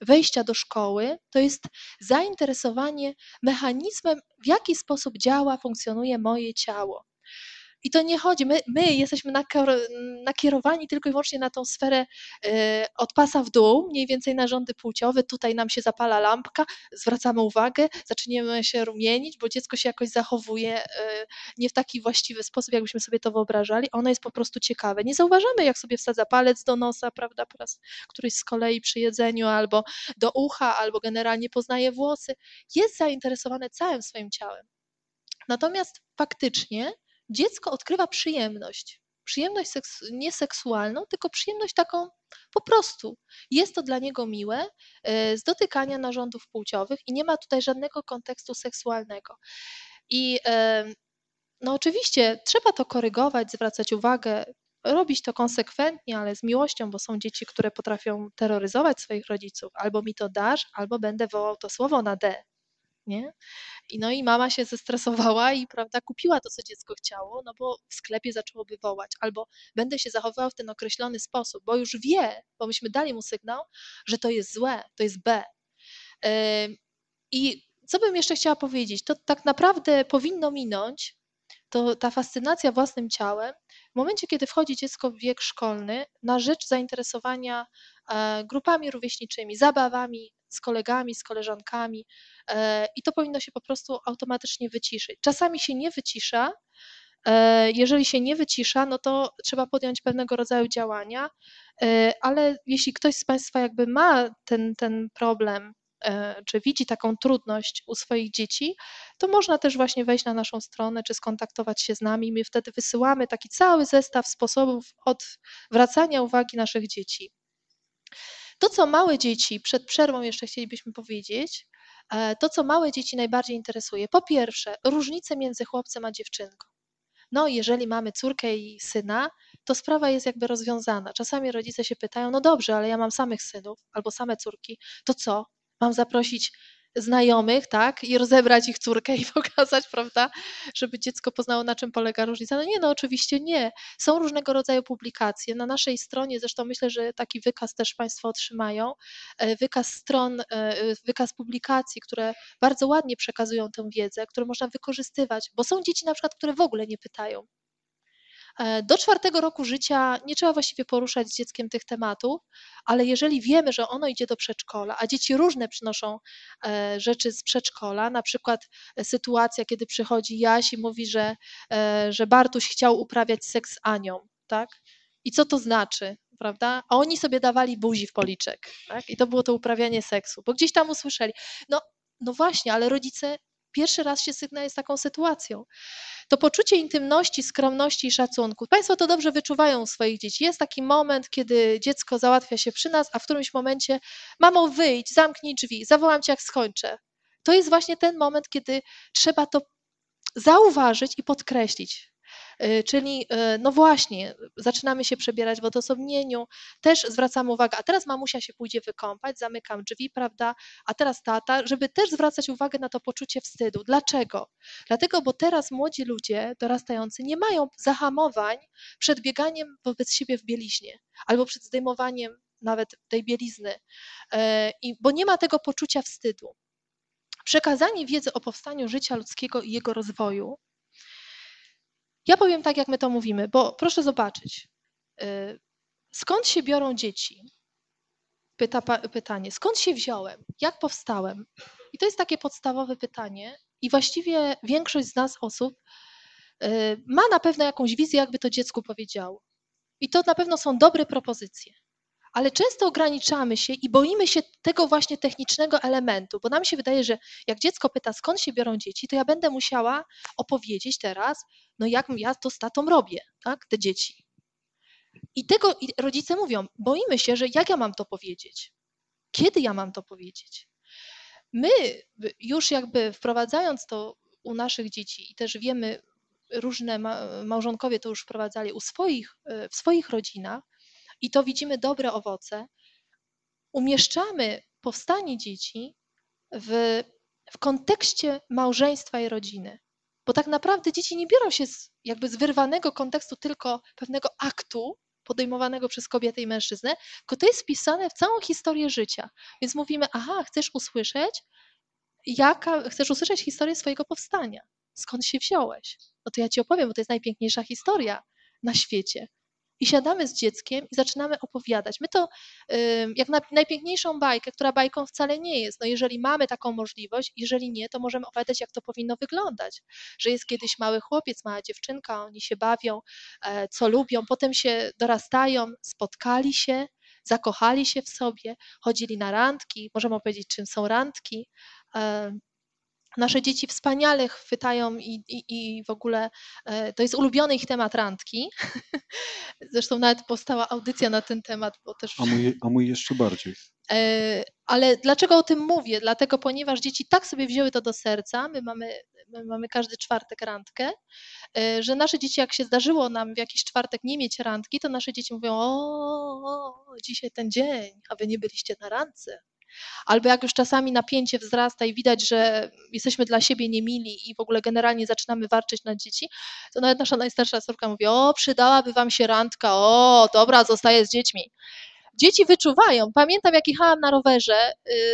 wejścia do szkoły to jest zainteresowanie mechanizmem, w jaki sposób działa, funkcjonuje moje ciało. I to nie chodzi, my jesteśmy nakierowani tylko i wyłącznie na tą sferę od pasa w dół, mniej więcej narządy płciowe, tutaj nam się zapala lampka, zwracamy uwagę, zaczniemy się rumienić, bo dziecko się jakoś zachowuje nie w taki właściwy sposób, jakbyśmy sobie to wyobrażali, ono jest po prostu ciekawe. Nie zauważamy, jak sobie wsadza palec do nosa, prawda, po raz któryś z kolei przy jedzeniu, albo do ucha, albo generalnie poznaje włosy. Jest zainteresowane całym swoim ciałem. Natomiast faktycznie dziecko odkrywa przyjemność. Przyjemność nie seksualną, tylko przyjemność taką po prostu. Jest to dla niego miłe z dotykania narządów płciowych i nie ma tutaj żadnego kontekstu seksualnego. I no oczywiście trzeba to korygować, zwracać uwagę, robić to konsekwentnie, ale z miłością, bo są dzieci, które potrafią terroryzować swoich rodziców. Albo mi to dasz, albo będę wołał to słowo na D. Nie? I mama się zestresowała i prawda, kupiła to, co dziecko chciało, no bo w sklepie zaczęłoby wołać, albo będę się zachowywał w ten określony sposób, bo już wie, bo myśmy dali mu sygnał, że to jest złe, to jest B. I co bym jeszcze chciała powiedzieć, to tak naprawdę powinno minąć, to ta fascynacja własnym ciałem w momencie, kiedy wchodzi dziecko w wiek szkolny na rzecz zainteresowania grupami rówieśniczymi, zabawami z kolegami, z koleżankami i to powinno się po prostu automatycznie wyciszyć. Czasami się nie wycisza, jeżeli się nie wycisza, no to trzeba podjąć pewnego rodzaju działania, ale jeśli ktoś z Państwa jakby ma ten problem, czy widzi taką trudność u swoich dzieci, to można też właśnie wejść na naszą stronę, czy skontaktować się z nami. My wtedy wysyłamy taki cały zestaw sposobów odwracania uwagi naszych dzieci. To, co małe dzieci, przed przerwą jeszcze chcielibyśmy powiedzieć, to, co małe dzieci najbardziej interesuje, po pierwsze, różnice między chłopcem a dziewczynką. No, jeżeli mamy córkę i syna, to sprawa jest jakby rozwiązana. Czasami rodzice się pytają, no dobrze, ale ja mam samych synów albo same córki, to co? Mam zaprosić znajomych, tak, i rozebrać ich córkę i pokazać, prawda, żeby dziecko poznało, na czym polega różnica. No nie, no oczywiście nie. Są różnego rodzaju publikacje. Na naszej stronie, zresztą myślę, że taki wykaz też Państwo otrzymają, wykaz stron, wykaz publikacji, które bardzo ładnie przekazują tę wiedzę, które można wykorzystywać, bo są dzieci na przykład, które w ogóle nie pytają. Do 4 roku życia nie trzeba właściwie poruszać z dzieckiem tych tematów, ale jeżeli wiemy, że ono idzie do przedszkola, a dzieci różne przynoszą rzeczy z przedszkola, na przykład sytuacja, kiedy przychodzi Jaś i mówi, że Bartuś chciał uprawiać seks z Anią, tak? I co to znaczy, prawda? A oni sobie dawali buzi w policzek, tak? I to było to uprawianie seksu, bo gdzieś tam usłyszeli. No właśnie, ale rodzice pierwszy raz się styknęli z taką sytuacją. To poczucie intymności, skromności i szacunku. Państwo to dobrze wyczuwają u swoich dzieci. Jest taki moment, kiedy dziecko załatwia się przy nas, a w którymś momencie mamo wyjdź, zamknij drzwi, zawołam cię jak skończę. To jest właśnie ten moment, kiedy trzeba to zauważyć i podkreślić. Czyli no właśnie, zaczynamy się przebierać w odosobnieniu, też zwracamy uwagę, a teraz mamusia się pójdzie wykąpać, zamykam drzwi, prawda, a teraz tata, żeby też zwracać uwagę na to poczucie wstydu. Dlaczego? Dlatego, bo teraz młodzi ludzie dorastający nie mają zahamowań przed bieganiem wobec siebie w bieliźnie albo przed zdejmowaniem nawet tej bielizny, bo nie ma tego poczucia wstydu. Przekazanie wiedzy o powstaniu życia ludzkiego i jego rozwoju. Ja powiem tak, jak my to mówimy, bo proszę zobaczyć, skąd się biorą dzieci? Pyta pytanie, skąd się wziąłem? Jak powstałem? I to jest takie podstawowe pytanie i właściwie większość z nas osób ma na pewno jakąś wizję, jakby to dziecku powiedziało. I to na pewno są dobre propozycje. Ale często ograniczamy się i boimy się tego właśnie technicznego elementu, bo nam się wydaje, że jak dziecko pyta, skąd się biorą dzieci, to ja będę musiała opowiedzieć teraz, no jak ja to z tatą robię, tak, te dzieci. I rodzice mówią, boimy się, że jak ja mam to powiedzieć? Kiedy ja mam to powiedzieć? My już jakby wprowadzając to u naszych dzieci i też wiemy, różne małżonkowie to już wprowadzali w swoich rodzinach, i to widzimy dobre owoce, umieszczamy powstanie dzieci w kontekście małżeństwa i rodziny. Bo tak naprawdę dzieci nie biorą się jakby z wyrwanego kontekstu tylko pewnego aktu, podejmowanego przez kobietę i mężczyznę, tylko to jest wpisane w całą historię życia. Więc mówimy, aha, chcesz usłyszeć historię swojego powstania. Skąd się wziąłeś? No to ja ci opowiem, bo to jest najpiękniejsza historia na świecie. I siadamy z dzieckiem i zaczynamy opowiadać. My to jak najpiękniejszą bajkę, która bajką wcale nie jest. No jeżeli mamy taką możliwość, jeżeli nie, to możemy opowiadać, jak to powinno wyglądać. Że jest kiedyś mały chłopiec, mała dziewczynka, oni się bawią, co lubią, potem się dorastają, spotkali się, zakochali się w sobie, chodzili na randki. Możemy opowiedzieć, czym są randki. Nasze dzieci wspaniale chwytają i w ogóle to jest ulubiony ich temat randki. Zresztą nawet powstała audycja na ten temat, bo też. A mój jeszcze bardziej. Ale dlaczego o tym mówię? Dlatego, ponieważ dzieci tak sobie wzięły to do serca, my mamy każdy czwartek randkę, że nasze dzieci, jak się zdarzyło nam w jakiś czwartek nie mieć randki, to nasze dzieci mówią: o, dzisiaj ten dzień, a wy nie byliście na randce. Albo jak już czasami napięcie wzrasta i widać, że jesteśmy dla siebie niemili i w ogóle generalnie zaczynamy warczeć na dzieci, to nawet nasza najstarsza córka mówi: o, przydałaby wam się randka, o, dobra, zostaję z dziećmi. Dzieci wyczuwają. Pamiętam, jak jechałam na rowerze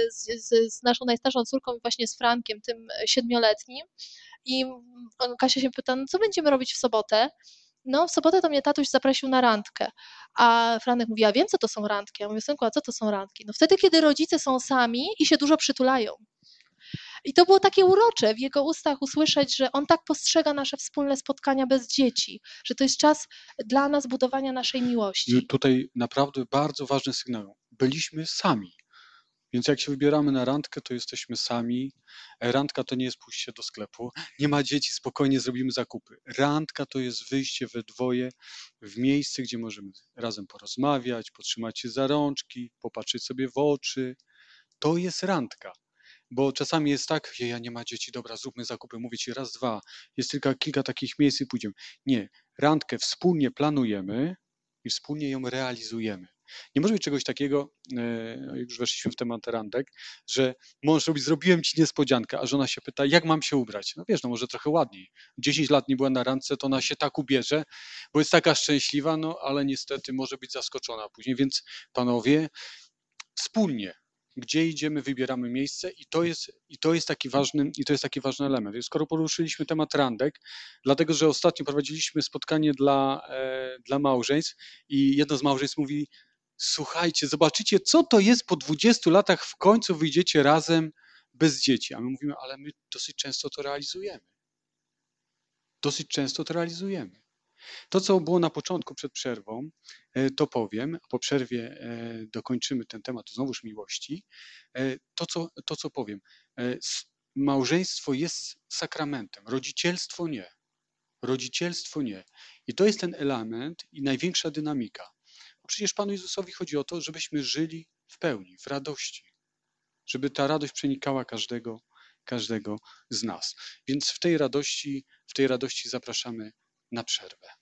z naszą najstarszą córką i właśnie z Frankiem, tym 7-letnim, i Kasia się pyta, no co będziemy robić w sobotę? No, w sobotę to mnie tatuś zaprosił na randkę. A Franek mówi: ja wiem, co to są randki. Ja mówię: synku, a co to są randki? No wtedy, kiedy rodzice są sami i się dużo przytulają. I to było takie urocze w jego ustach usłyszeć, że on tak postrzega nasze wspólne spotkania bez dzieci, że to jest czas dla nas budowania naszej miłości. Tutaj naprawdę bardzo ważny sygnał. Byliśmy sami. Więc jak się wybieramy na randkę, to jesteśmy sami. Randka to nie jest pójście do sklepu. Nie ma dzieci, spokojnie zrobimy zakupy. Randka to jest wyjście we dwoje w miejsce, gdzie możemy razem porozmawiać, potrzymać się za rączki, popatrzeć sobie w oczy. To jest randka. Bo czasami jest tak, ja nie ma dzieci, dobra, zróbmy zakupy, mówię ci raz, dwa, jest tylko kilka takich miejsc i pójdziemy. Nie, randkę wspólnie planujemy i wspólnie ją realizujemy. Nie może być czegoś takiego, jak już weszliśmy w temat randek, że mąż robi, zrobiłem ci niespodziankę, a żona się pyta, jak mam się ubrać? No wiesz, no może trochę ładniej. 10 lat nie była na randce, to ona się tak ubierze, bo jest taka szczęśliwa, no ale niestety może być zaskoczona później, więc panowie, wspólnie, gdzie idziemy, wybieramy miejsce i to jest taki ważny element. I skoro poruszyliśmy temat randek, dlatego że ostatnio prowadziliśmy spotkanie dla małżeństw i jedno z małżeństw mówi: słuchajcie, zobaczycie, co to jest po 20 latach, w końcu wyjdziecie razem bez dzieci. A my mówimy: ale my dosyć często to realizujemy. Dosyć często to realizujemy. To, co było na początku przed przerwą, to powiem, a po przerwie dokończymy ten temat znowuż miłości. To, co powiem. Małżeństwo jest sakramentem, rodzicielstwo nie. Rodzicielstwo nie. I to jest ten element i największa dynamika. Bo przecież Panu Jezusowi chodzi o to, żebyśmy żyli w pełni, w radości. Żeby ta radość przenikała każdego z nas. Więc w tej radości zapraszamy na przerwę.